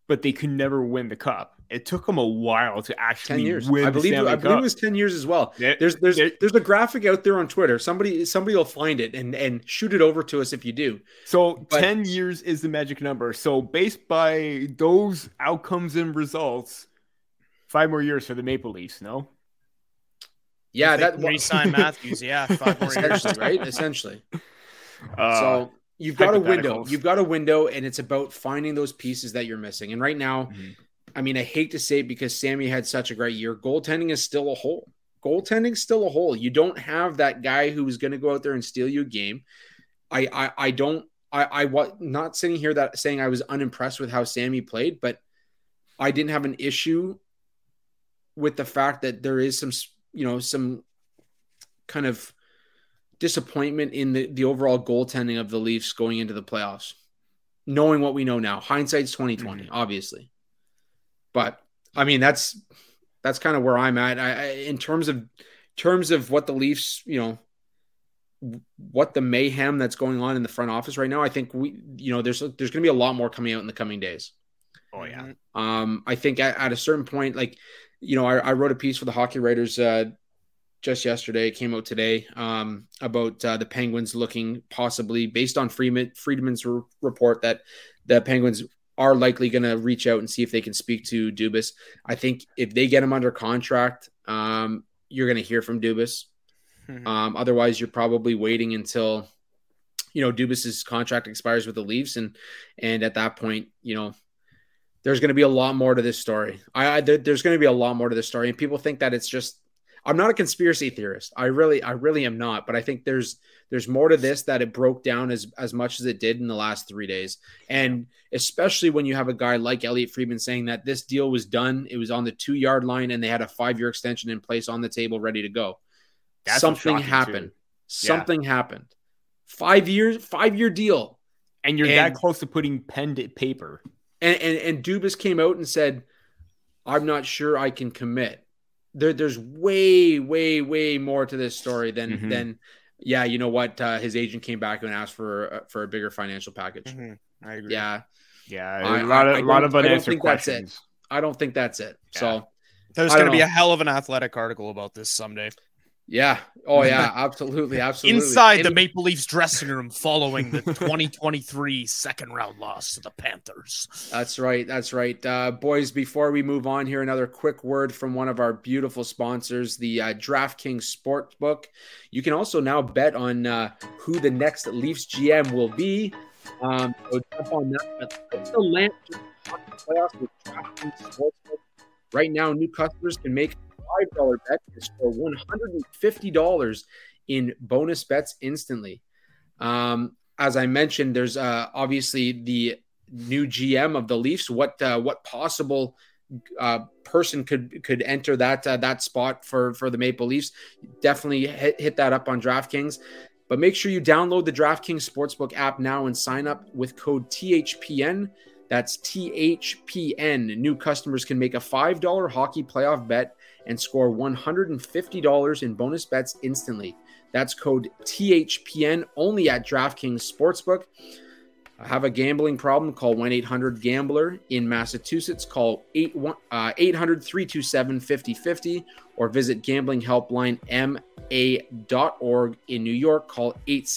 but they could never win the cup. It took them a while to 10 actually years. win I the believe Stanley it Cup. was 10 years as well. There- There's a graphic out there on Twitter. Somebody will find it and shoot it over to us if you do. So But- 10 years is the magic number. So based by those outcomes and results, 5 more years for the Maple Leafs, no? Yeah, If they that can re-sign Matthews. Yeah, 5 more years. essentially, right? Essentially. Uh, So you've got a window. hypotheticals. You've got a window, and it's about finding those pieces that you're missing. And right now, I mean, I hate to say it because Sammy had such a great year. Goaltending is still a hole. Goaltending's still a hole. You don't have that guy who's going to go out there and steal you a game. I was not sitting here that saying I was unimpressed with how Sammy played, but I didn't have an issue with the fact that there is some kind of disappointment in the overall goaltending of the Leafs going into the playoffs, knowing what we know now. Hindsight's 2020, obviously. But I mean, that's kind of where I'm at. In terms of what the Leafs, what the mayhem that's going on in the front office right now, I think there's going to be a lot more coming out in the coming days. Oh, yeah. I think at a certain point, like, I wrote a piece for the Hockey Writers just yesterday. It came out today about the Penguins looking possibly, based on Friedman's report, that the Penguins are likely going to reach out and see if they can speak to Dubas. I think if they get him under contract, you're going to hear from Dubas. Otherwise, you're probably waiting until Dubas's contract expires with the Leafs, and at that point, there's going to be a lot more to this story. There's going to be a lot more to this story, and people think that it's just. I'm not a conspiracy theorist. I really am not. But I think there's more to this, that it broke down as much as it did in the last 3 days, and especially when you have a guy like Elliot Friedman saying that this deal was done, it was on the 2-yard line, and they had a 5-year extension in place on the table, ready to go. That's Something happened. Something happened. 5-year deal. And you're that close to putting pen to paper. And Dubas came out and said, I'm not sure I can commit. There's way, way, way more to this story than you know what? His agent came back and asked for a bigger financial package. I agree. Yeah. Yeah. A lot of unanswered questions. I don't think that's it. Yeah. So there's going to be a hell of an Athletic article about this someday. Yeah. Oh, yeah. Absolutely. Absolutely. Inside the Maple Leafs dressing room following the 2023 second-round loss to the Panthers. That's right. That's right. Boys, before we move on here, another quick word from one of our beautiful sponsors, the DraftKings Sportsbook. You can also now bet on who the next Leafs GM will be. So jump on that. It's the Lamp playoffs with DraftKings Sportsbook. Right now, new customers can make $5 bet and score $150 in bonus bets instantly. As I mentioned, there's obviously the new GM of the Leafs. What possible person could enter that spot for the Maple Leafs? Definitely hit that up on DraftKings. But make sure you download the DraftKings Sportsbook app now and sign up with code THPN. That's THPN. New customers can make a $5 hockey playoff bet and score $150 in bonus bets instantly. That's code THPN only at DraftKings Sportsbook. Have a gambling problem? Call 1-800-GAMBLER. In Massachusetts, call 800-327-5050 or visit gamblinghelplinema.org. In New York, call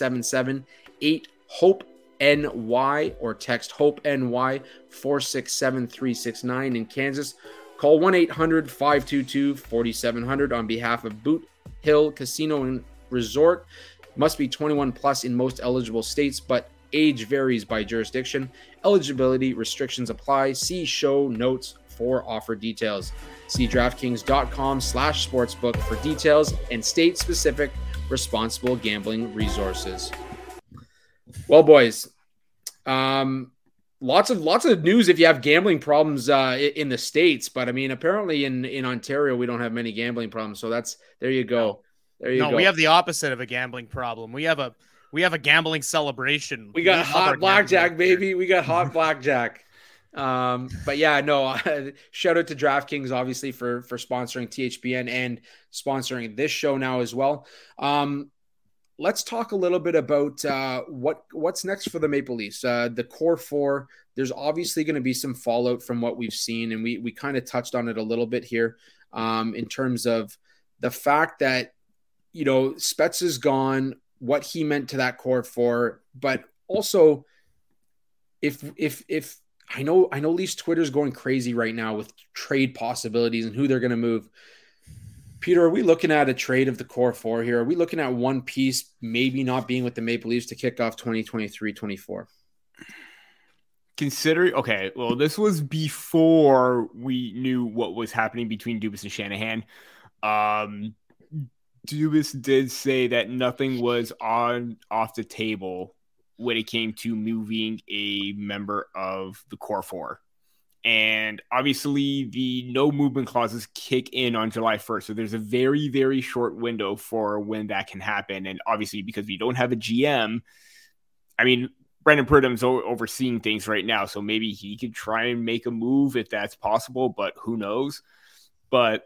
877-8-HOPE-NY or text HOPE-NY 467-369. In Kansas, call 1-800-522-4700 on behalf of Boot Hill Casino and Resort. Must be 21 plus in most eligible states, but age varies by jurisdiction. Eligibility restrictions apply. See show notes for offer details. See DraftKings.com/sportsbook for details and state-specific responsible gambling resources. Well, boys, lots of news if you have gambling problems in the States, but I mean, apparently in Ontario, we don't have many gambling problems. So there you go. There you go. We have the opposite of a gambling problem. We have a gambling celebration. We got hot blackjack, baby. We got hot blackjack. But yeah, no, shout out to DraftKings, obviously, for sponsoring THPN and sponsoring this show now as well. let's talk a little bit about what's next for the Maple Leafs. The core four, there's obviously going to be some fallout from what we've seen, and we kind of touched on it a little bit here in terms of the fact that, you know, Spets is gone, what he meant to that core four, but also if I know Leafs Twitter is going crazy right now with trade possibilities and who they're going to move. Peter, are we looking at a trade of the core four here? Are we looking at one piece maybe not being with the Maple Leafs to kick off 2023-24? Okay, well, this was before we knew what was happening between Dubas and Shanahan. Dubas did say that nothing was off the table when it came to moving a member of the core four. And obviously the no movement clauses kick in on July 1st. So there's a very, very short window for when that can happen. And obviously because we don't have a GM, I mean, Brendan Pridham's overseeing things right now. So maybe he could try and make a move if that's possible, but who knows? But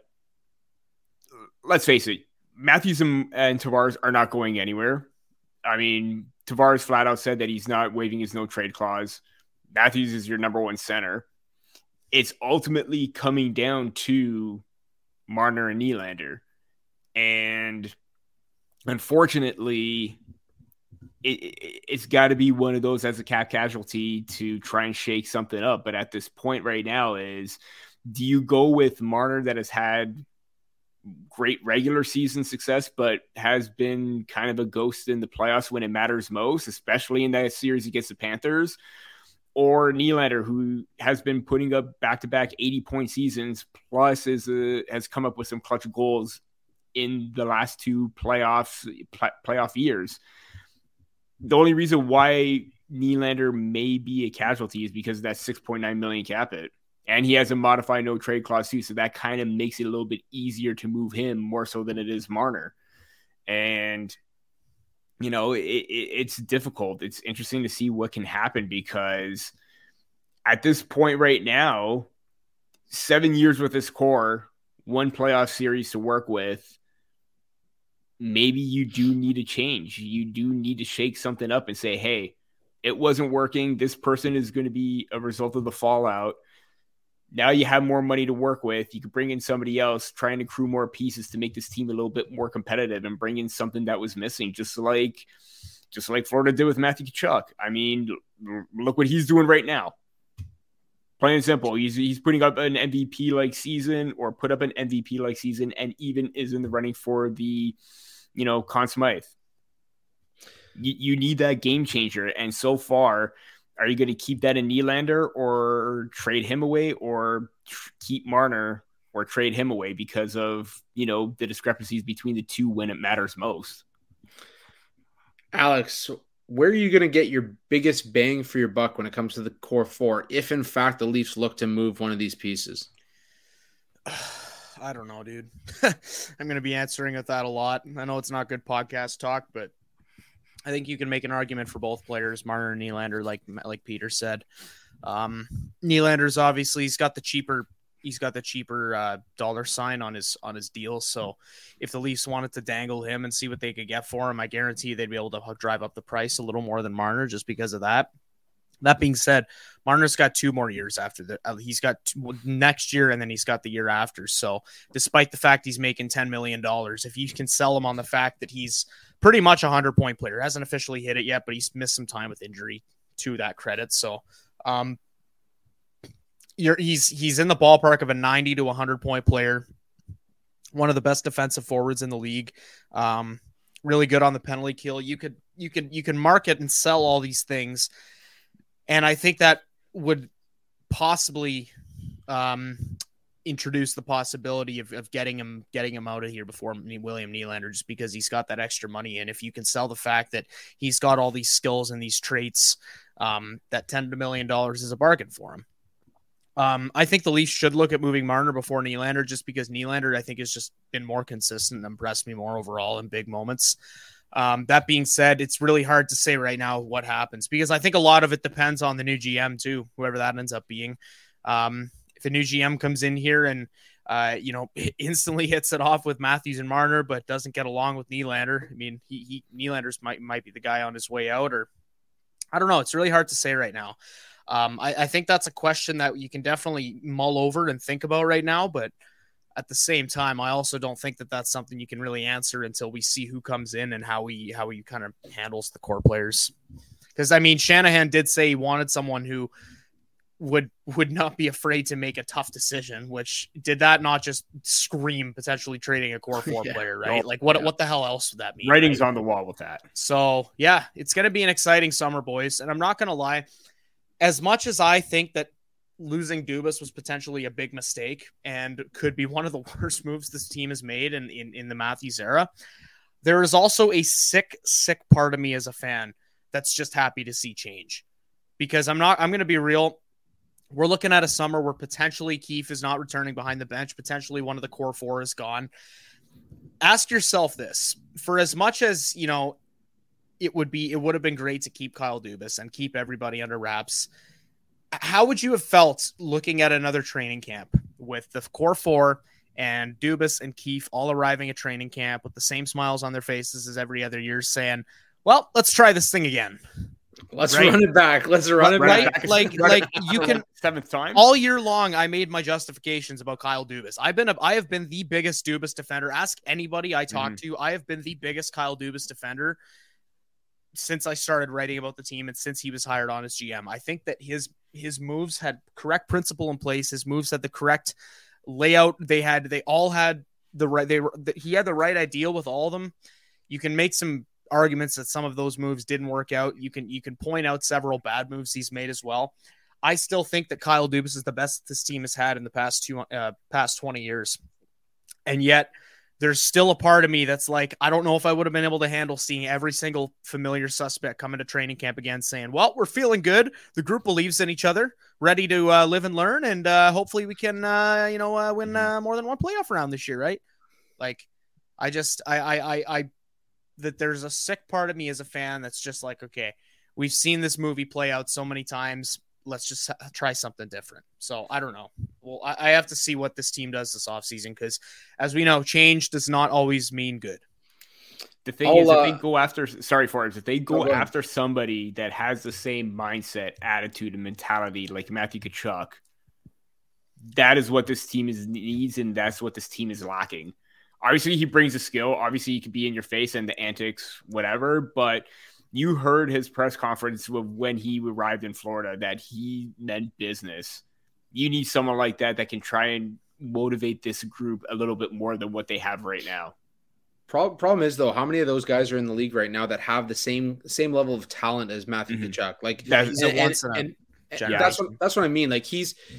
let's face it, Matthews and Tavares are not going anywhere. I mean, Tavares flat out said that he's not waiving his no trade clause. Matthews is your number one center. It's ultimately coming down to Marner and Nylander. And unfortunately, it's got to be one of those as a cap casualty to try and shake something up. But at this point right now is, do you go with Marner that has had great regular season success, but has been kind of a ghost in the playoffs when it matters most, especially in that series against the Panthers? Or Nylander, who has been putting up back-to-back 80-point seasons, plus has come up with some clutch goals in the last two playoff years. The only reason why Nylander may be a casualty is because of that $6.9 million cap hit. And he has a modified no trade clause too, so that kind of makes it a little bit easier to move him more so than it is Marner. And you know, it's difficult. It's interesting to see what can happen because at this point right now, 7 years with this core, one playoff series to work with, maybe you do need a change. You do need to shake something up and say, hey, it wasn't working. This person is going to be a result of the fallout. Now you have more money to work with. You could bring in somebody else, try and accrue more pieces to make this team a little bit more competitive and bring in something that was missing, just like Florida did with Matthew Tkachuk. I mean, look what he's doing right now. Plain and simple. He's putting up an MVP-like season or put up an MVP-like season and even is in the running for the, Conn Smythe. You need that game changer. And so far, are you going to keep that in Nylander or trade him away or keep Marner or trade him away because of, the discrepancies between the two when it matters most? Alex, where are you going to get your biggest bang for your buck when it comes to the core four, if in fact the Leafs look to move one of these pieces? I don't know, dude. I'm going to be answering with that a lot. I know it's not good podcast talk, but I think you can make an argument for both players, Marner and Nylander, like Peter said. Nylander's obviously he's got the cheaper dollar sign on his deal. So if the Leafs wanted to dangle him and see what they could get for him, I guarantee they'd be able to drive up the price a little more than Marner just because of that. That being said, Marner's got 2 more years after that. He's got next year and then he's got the year after. So despite the fact he's making $10 million, if you can sell him on the fact that he's pretty much a 100-point player, hasn't officially hit it yet, but he's missed some time with injury to that credit. So he's in the ballpark of a 90 to 100-point player, one of the best defensive forwards in the league. Really good on the penalty kill. You can market and sell all these things. And I think that would possibly introduce the possibility of getting him out of here before William Nylander, just because he's got that extra money. And if you can sell the fact that he's got all these skills and these traits, that $10 million is a bargain for him. I think the Leafs should look at moving Marner before Nylander, just because Nylander, I think, has just been more consistent and impressed me more overall in big moments. That being said, it's really hard to say right now what happens, because I think a lot of it depends on the new GM too, whoever that ends up being. If a new GM comes in here and Instantly hits it off with Matthews and Marner, but doesn't get along with Nylander. I mean, Nylander's might be the guy on his way out, or I don't know. It's really hard to say right now. I think that's a question that you can definitely mull over and think about right now, but at the same time, I also don't think that that's something you can really answer until we see who comes in and how he kind of handles the core players. Because, I mean, Shanahan did say he wanted someone who would not be afraid to make a tough decision, which did that not just scream potentially trading a core 4 player, right? No, like what the hell else would that mean? Writing's right? on the wall with that. So yeah, it's going to be an exciting summer, boys. And I'm not going to lie, as much as I think that losing Dubas was potentially a big mistake and could be one of the worst moves this team has made in the Matthews era, there is also a sick part of me as a fan that's just happy to see change. Because I'm going to be real. We're looking at a summer where potentially Keefe is not returning behind the bench. Potentially one of the core 4 is gone. Ask yourself this: for as much as, it would have been great to keep Kyle Dubas and keep everybody under wraps, how would you have felt looking at another training camp with the core 4 and Dubas and Keefe all arriving at training camp with the same smiles on their faces as every other year, saying, well, let's try this thing again. Let's run it back. Let's run it back. Like you can 7th time all year long. I made my justifications about Kyle Dubas. I have been the biggest Dubas defender. Ask anybody I talk to. I have been the biggest Kyle Dubas defender since I started writing about the team and since he was hired on as GM. I think that his moves had correct principle in place. His moves had the correct layout. He had the right ideal with all of them. You can make some arguments that some of those moves didn't work out. You can point out several bad moves he's made as well. I still think that Kyle Dubas is the best this team has had in the past 20 years. And yet there's still a part of me that's like, I don't know if I would have been able to handle seeing every single familiar suspect come into training camp again saying, well, we're feeling good. The group believes in each other, ready to live and learn. And hopefully we can, win more than one playoff round this year. Right. Like that there's a sick part of me as a fan that's just like, okay, we've seen this movie play out so many times. Let's just try something different. So I don't know. Well, I have to see what this team does this offseason because, as we know, change does not always mean good. The thing is, if they go after, if they go after somebody that has the same mindset, attitude, and mentality like Matthew Tkachuk, that is what this team needs, and that's what this team is lacking. Obviously, he brings a skill. Obviously, he could be in your face and the antics, whatever. But you heard his press conference when he arrived in Florida that he meant business. You need someone like that can try and motivate this group a little bit more than what they have right now. Problem is, though, how many of those guys are in the league right now that have the same level of talent as Matthew Tkachuk? Like, that's what I mean. Like,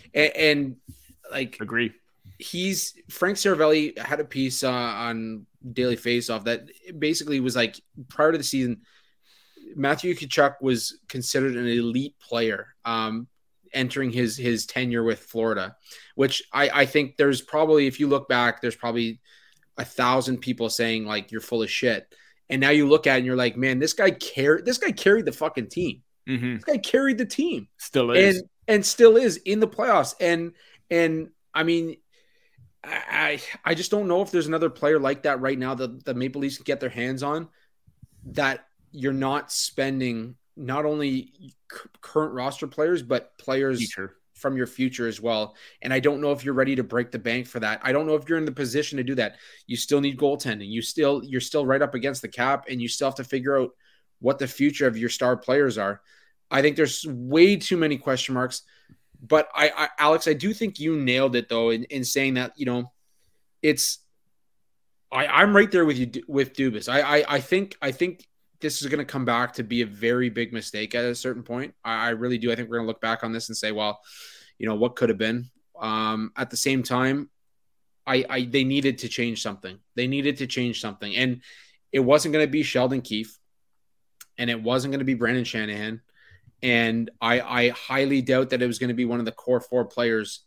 agree. Frank Saravelli had a piece on Daily Faceoff that basically was like, prior to the season, Matthew Tkachuk was considered an elite player entering his tenure with Florida, which I think there's probably, if you look back, there's probably 1,000 people saying like, you're full of shit. And now you look at it and you're like, man, this guy carried the fucking team. This guy carried the team. Still is. And still is in the playoffs. And I mean, I just don't know if there's another player like that right now that the Maple Leafs can get their hands on, that you're not spending not only current roster players, but players from your future as well. And I don't know if you're ready to break the bank for that. I don't know if you're in the position to do that. You still need goaltending. You're still right up against the cap, and you still have to figure out what the future of your star players are. I think there's way too many question marks. But Alex, I do think you nailed it though in saying that, I'm right there with you with Dubas. I think this is going to come back to be a very big mistake at a certain point. I really do. I think we're going to look back on this and say, well, what could have been. At the same time, they needed to change something. And it wasn't going to be Sheldon Keefe, and it wasn't going to be Brendan Shanahan. And I highly doubt that it was going to be one of the core 4 players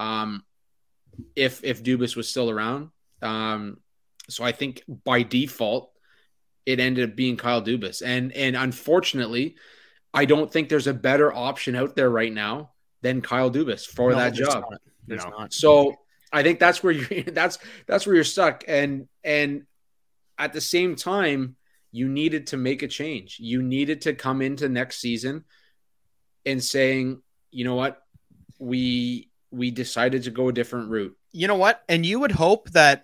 if Dubas was still around. So I think by default, it ended up being Kyle Dubas. And unfortunately, I don't think there's a better option out there right now than Kyle Dubas for that job. There's not. So I think that's where you're that's where you're stuck. And at the same time, you needed to make a change. You needed to come into next season and saying, you know what, we decided to go a different route. You know what? And you would hope that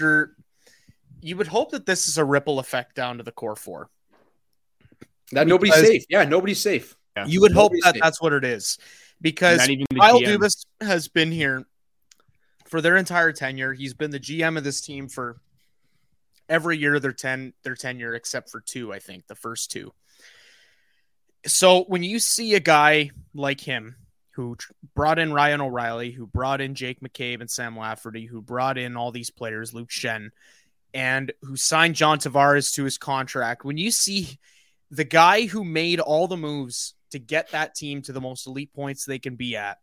this is a ripple effect down to the core four. That nobody's safe. Yeah, nobody's safe. Yeah. You would hope that that's what it is. Because Kyle Dubas has been here for their entire tenure. He's been the GM of this team for every year of their tenure, except for 2, I think, the first 2. So when you see a guy like him, who brought in Ryan O'Reilly, who brought in Jake McCabe and Sam Lafferty, who brought in all these players, Luke Shen, and who signed John Tavares to his contract, when you see the guy who made all the moves to get that team to the most elite points they can be at,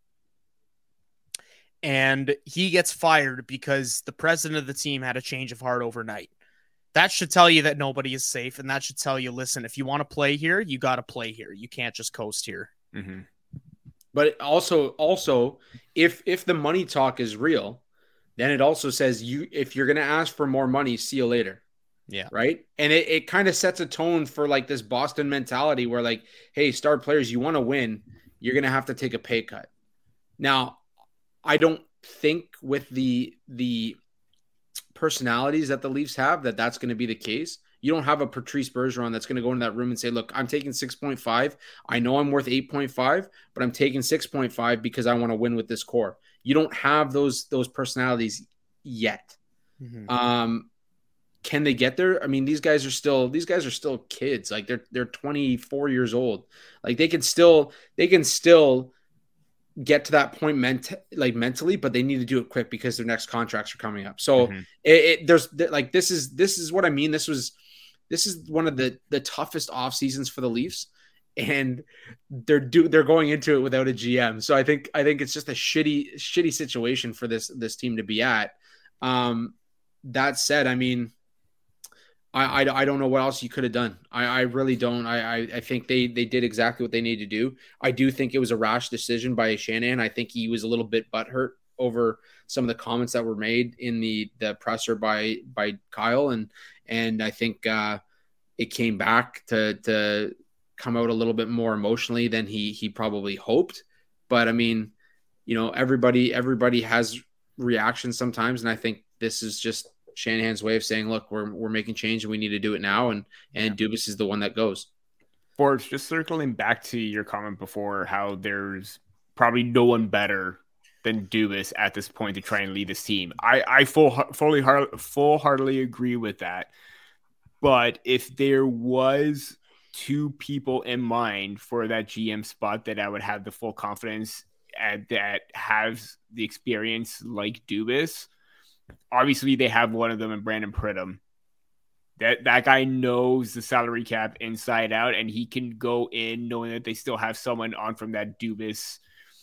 and he gets fired because the president of the team had a change of heart overnight, that should tell you that nobody is safe. And that should tell you, listen, if you want to play here, you got to play here. You can't just coast here. Mm-hmm. But also, if the money talk is real, then it also says if you're going to ask for more money, see you later. Yeah. Right. And it kind of sets a tone for like this Boston mentality where like, hey, star players, you want to win, you're going to have to take a pay cut. Now, I don't think with the personalities that the Leafs have that's going to be the case. You don't have a Patrice Bergeron that's going to go in that room and say, look, I'm taking 6.5. I know I'm worth 8.5, but I'm taking 6.5 because I want to win with this core. You don't have those personalities yet. Mm-hmm. Can they get there? I mean, these guys are still kids. Like they're 24 years old. Like they can still get to that point mentally, but they need to do it quick because their next contracts are coming up. So this is what I mean. This is one of the toughest off seasons for the Leafs, and they're going into it without a GM. So I think it's just a shitty situation for this team to be at. That said, I mean, I don't know what else you could have done. I really don't. I think they did exactly what they needed to do. I do think it was a rash decision by Shanahan. I think he was a little bit butthurt over some of the comments that were made in the presser by Kyle, and I think it came back to come out a little bit more emotionally than he probably hoped. But I mean, you know, everybody has reactions sometimes, and I think this is just Shanahan's way of saying, look, we're making change and we need to do it now. And Dubas is the one that goes. Forbes, just circling back to your comment before, how there's probably no one better than Dubas at this point to try and lead this team. I full-heartedly agree with that. But if there was 2 people in mind for that GM spot that I would have the full confidence that has the experience like Dubas, obviously they have one of them in Brandon Pridham. That guy knows the salary cap inside out, and he can go in knowing that they still have someone on from Dubas's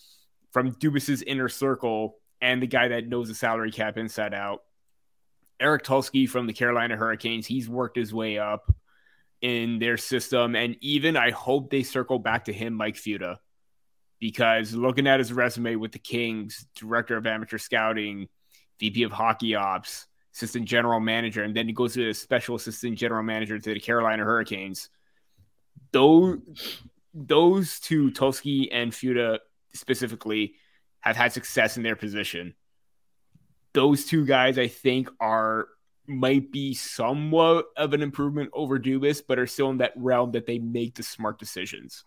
inner circle, and the guy that knows the salary cap inside out. Eric Tulsky from the Carolina Hurricanes, he's worked his way up in their system, and even I hope they circle back to him, Mike Futa, because looking at his resume with the Kings, director of amateur scouting, VP of hockey ops, assistant general manager, and then he goes to a special assistant general manager to the Carolina Hurricanes. Those 2, Tulsky and Futa specifically, have had success in their position. Those 2 guys, I think, might be somewhat of an improvement over Dubas, but are still in that realm that they make the smart decisions.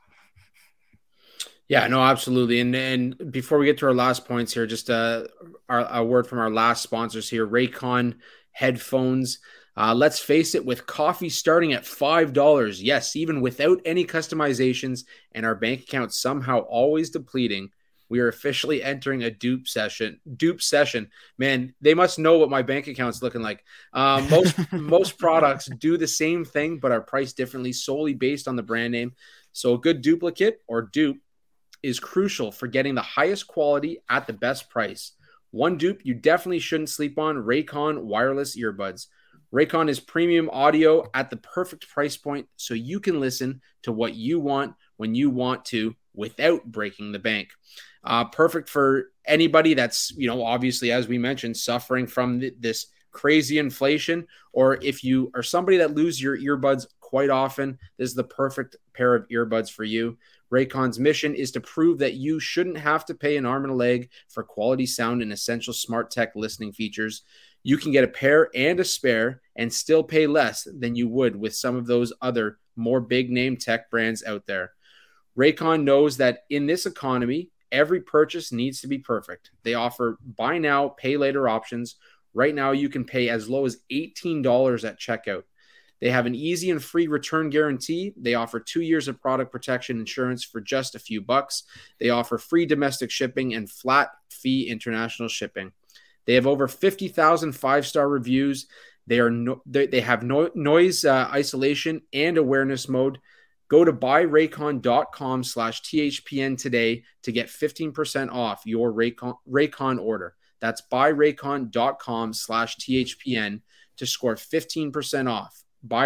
Yeah, no, absolutely. And before we get to our last points here, just a word from our last sponsors here, Raycon headphones. Let's face it, with coffee starting at $5, yes, even without any customizations, and our bank account somehow always depleting, we are officially entering a dupe session. Man, they must know what my bank account's looking like. Most products do the same thing, but are priced differently solely based on the brand name. So a good duplicate or dupe is crucial for getting the highest quality at the best price. One dupe you definitely shouldn't sleep on: Raycon wireless earbuds. Raycon is premium audio at the perfect price point, so you can listen to what you want when you want to, without breaking the bank. Perfect for anybody that's, obviously, as we mentioned, suffering from this crazy inflation, or if you are somebody that loses your earbuds quite often, this is the perfect pair of earbuds for you. Raycon's mission is to prove that you shouldn't have to pay an arm and a leg for quality sound and essential smart tech listening features. You can get a pair and a spare and still pay less than you would with some of those other more big name tech brands out there. Raycon knows that in this economy, every purchase needs to be perfect. They offer buy now, pay later options. Right now, you can pay as low as $18 at checkout. They have an easy and free return guarantee. They offer 2 years of product protection insurance for just a few bucks. They offer free domestic shipping and flat fee international shipping. They have over 50,000 five-star reviews. They have noise isolation and awareness mode. Go to buyraycon.com/THPN today to get 15% off your Raycon order. That's buyraycon.com/THPN to score 15% off.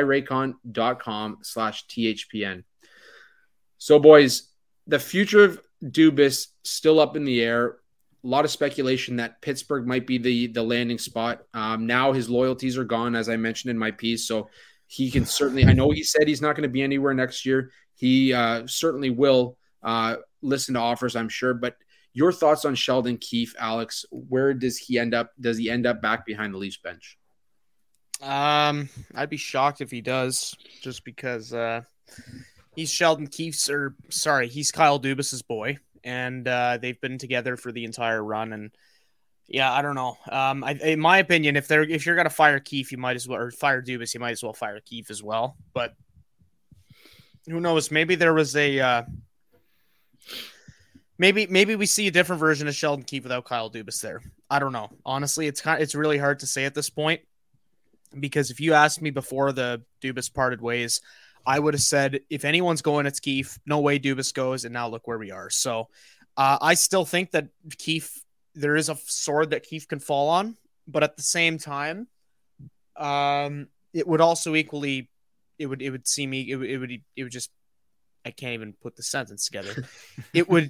Buyraycon.com/THPN. So, boys, the future of Dubas still up in the air. A lot of speculation that Pittsburgh might be the landing spot. Now his loyalties are gone, as I mentioned in my piece. So he can certainly, I know he said he's not going to be anywhere next year. He certainly will listen to offers, I'm sure. But your thoughts on Sheldon Keefe, Alex? Where does he end up? Does he end up back behind the Leafs bench? I'd be shocked if he does, just because he's Sheldon Keefe's, he's Kyle Dubas's boy. And they've been together for the entire run. And yeah, I don't know. In my opinion, if you're gonna fire Keefe, you might as well, or fire Dubas, you might as well fire Keefe as well. But who knows? Maybe there was a maybe we see a different version of Sheldon Keefe without Kyle Dubas there. I don't know. Honestly, it's really hard to say at this point, because if you asked me before the Dubas parted ways, I would have said, if anyone's going, it's Keefe. No way Dubas goes, and now look where we are. So I still think that Keefe, there is a sword that Keefe can fall on, but at the same time, it would also equally, it would just, I can't even put the sentence together. It would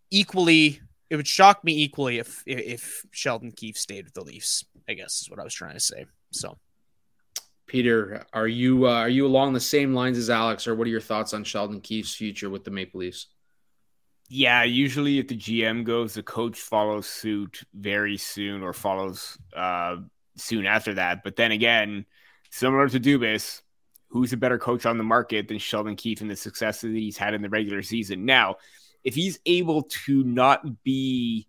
shock me equally if Sheldon Keefe stayed with the Leafs, I guess is what I was trying to say. So. Peter, are you along the same lines as Alex, or what are your thoughts on Sheldon Keefe's future with the Maple Leafs? Yeah, usually if the GM goes, the coach follows suit very soon, or follows soon after that. But then again, similar to Dubas, who's a better coach on the market than Sheldon Keefe and the success that he's had in the regular season? Now, if he's able to not be,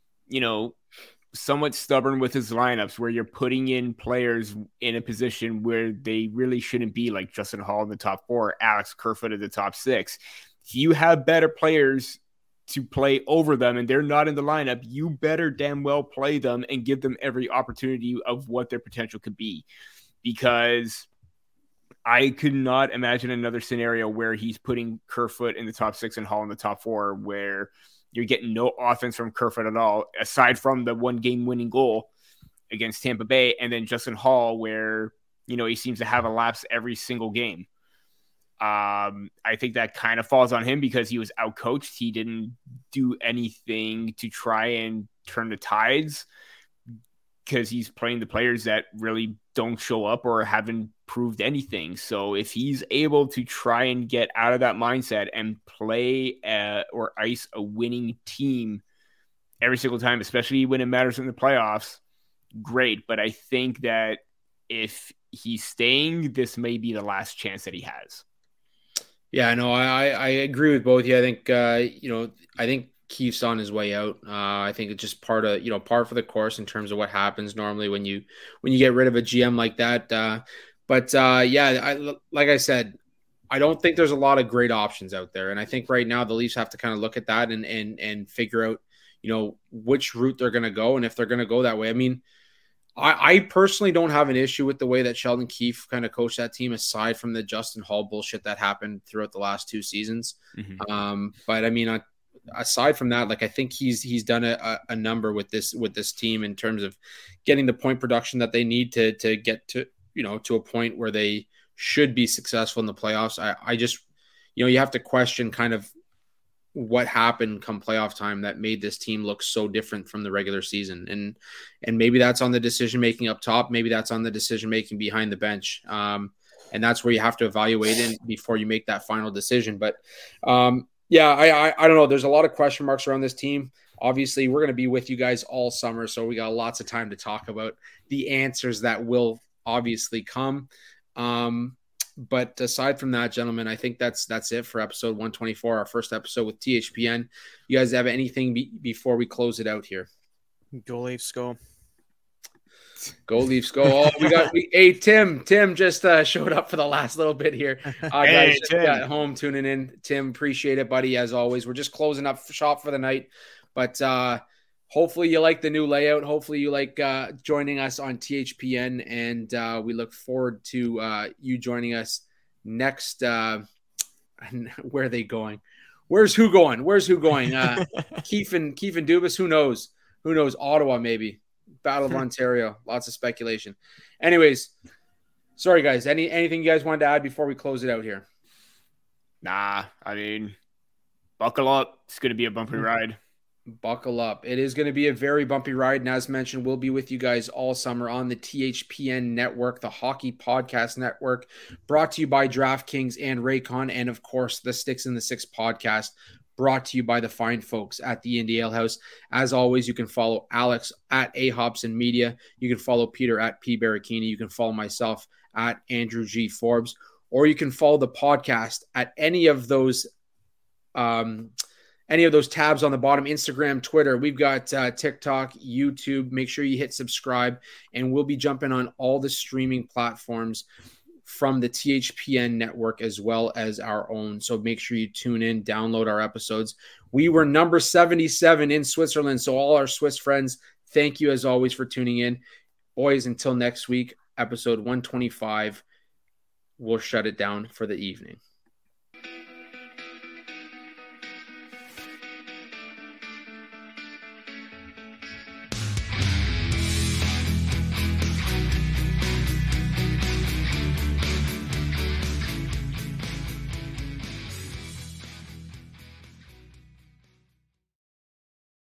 somewhat stubborn with his lineups, where you're putting in players in a position where they really shouldn't be, like Justin Hall in the top 4, Alex Kerfoot in the top 6. If you have better players to play over them and they're not in the lineup, you better damn well play them and give them every opportunity of what their potential could be. Because I could not imagine another scenario where he's putting Kerfoot in the top 6 and Hall in the top 4, where you're getting no offense from Kerfoot at all, aside from the one game-winning goal against Tampa Bay, and then Justin Hall, where, he seems to have a lapse every single game. I think that kind of falls on him because he was outcoached. He didn't do anything to try and turn the tides, because he's playing the players that really don't show up or haven't proved anything. So if he's able to try and get out of that mindset and play or ice a winning team every single time, especially when it matters in the playoffs, great. But I think that if he's staying, this may be the last chance that he has. Yeah, no, I agree with both of you. I think, I think Keefe's on his way out. I think it's just par for the course in terms of what happens normally when you get rid of a GM like that. Like I said, I don't think there's a lot of great options out there. And I think right now the Leafs have to kind of look at that and figure out, which route they're going to go. And if they're going to go that way, I mean, I personally don't have an issue with the way that Sheldon Keefe kind of coached that team, aside from the Justin Hall bullshit that happened throughout the last 2 seasons. Mm-hmm. But I mean, aside from that, I think he's done a number with this team in terms of getting the point production that they need to get to, to a point where they should be successful in the playoffs. I just, you have to question kind of what happened come playoff time that made this team look so different from the regular season. And maybe that's on the decision making up top. Maybe that's on the decision making behind the bench. And that's where you have to evaluate it before you make that final decision. But yeah, I don't know. There's a lot of question marks around this team. Obviously, we're going to be with you guys all summer, so we got lots of time to talk about the answers that will obviously come. But aside from that, gentlemen, I think that's it for episode 124, our first episode with THPN. You guys have anything before we close it out here? Go Leafs, go. Go Leafs, go. Oh, hey, Tim just showed up for the last little bit here. Guys, just at home tuning in. Tim, appreciate it, buddy, as always. We're just closing up shop for the night. But hopefully you like the new layout. Hopefully you like joining us on THPN. And we look forward to you joining us next. Where are they going? Where's who going? Keefe and Dubas? Who knows? Ottawa, maybe. Battle of Ontario. Lots of speculation. Anyways, sorry, guys. Anything you guys wanted to add before we close it out here? Nah, I mean, buckle up. It's going to be a bumpy ride. Buckle up. It is going to be a very bumpy ride. And as mentioned, we'll be with you guys all summer on the THPN network, the Hockey Podcast Network, brought to you by DraftKings and Raycon. And of course, the Sticks in the Six podcast, brought to you by the fine folks at the Indie Ale House. As always, you can follow Alex at A Hobson Media. You can follow Peter at P Barricchini. You can follow myself at Andrew G Forbes, or you can follow the podcast at any of those tabs on the bottom: Instagram, Twitter. We've got TikTok, YouTube. Make sure you hit subscribe, and we'll be jumping on all the streaming platforms from the THPN network as well as our own. So make sure you tune in, download our episodes. We were number 77 in Switzerland. So all our Swiss friends, thank you as always for tuning in. Boys, until next week, episode 125, we'll shut it down for the evening.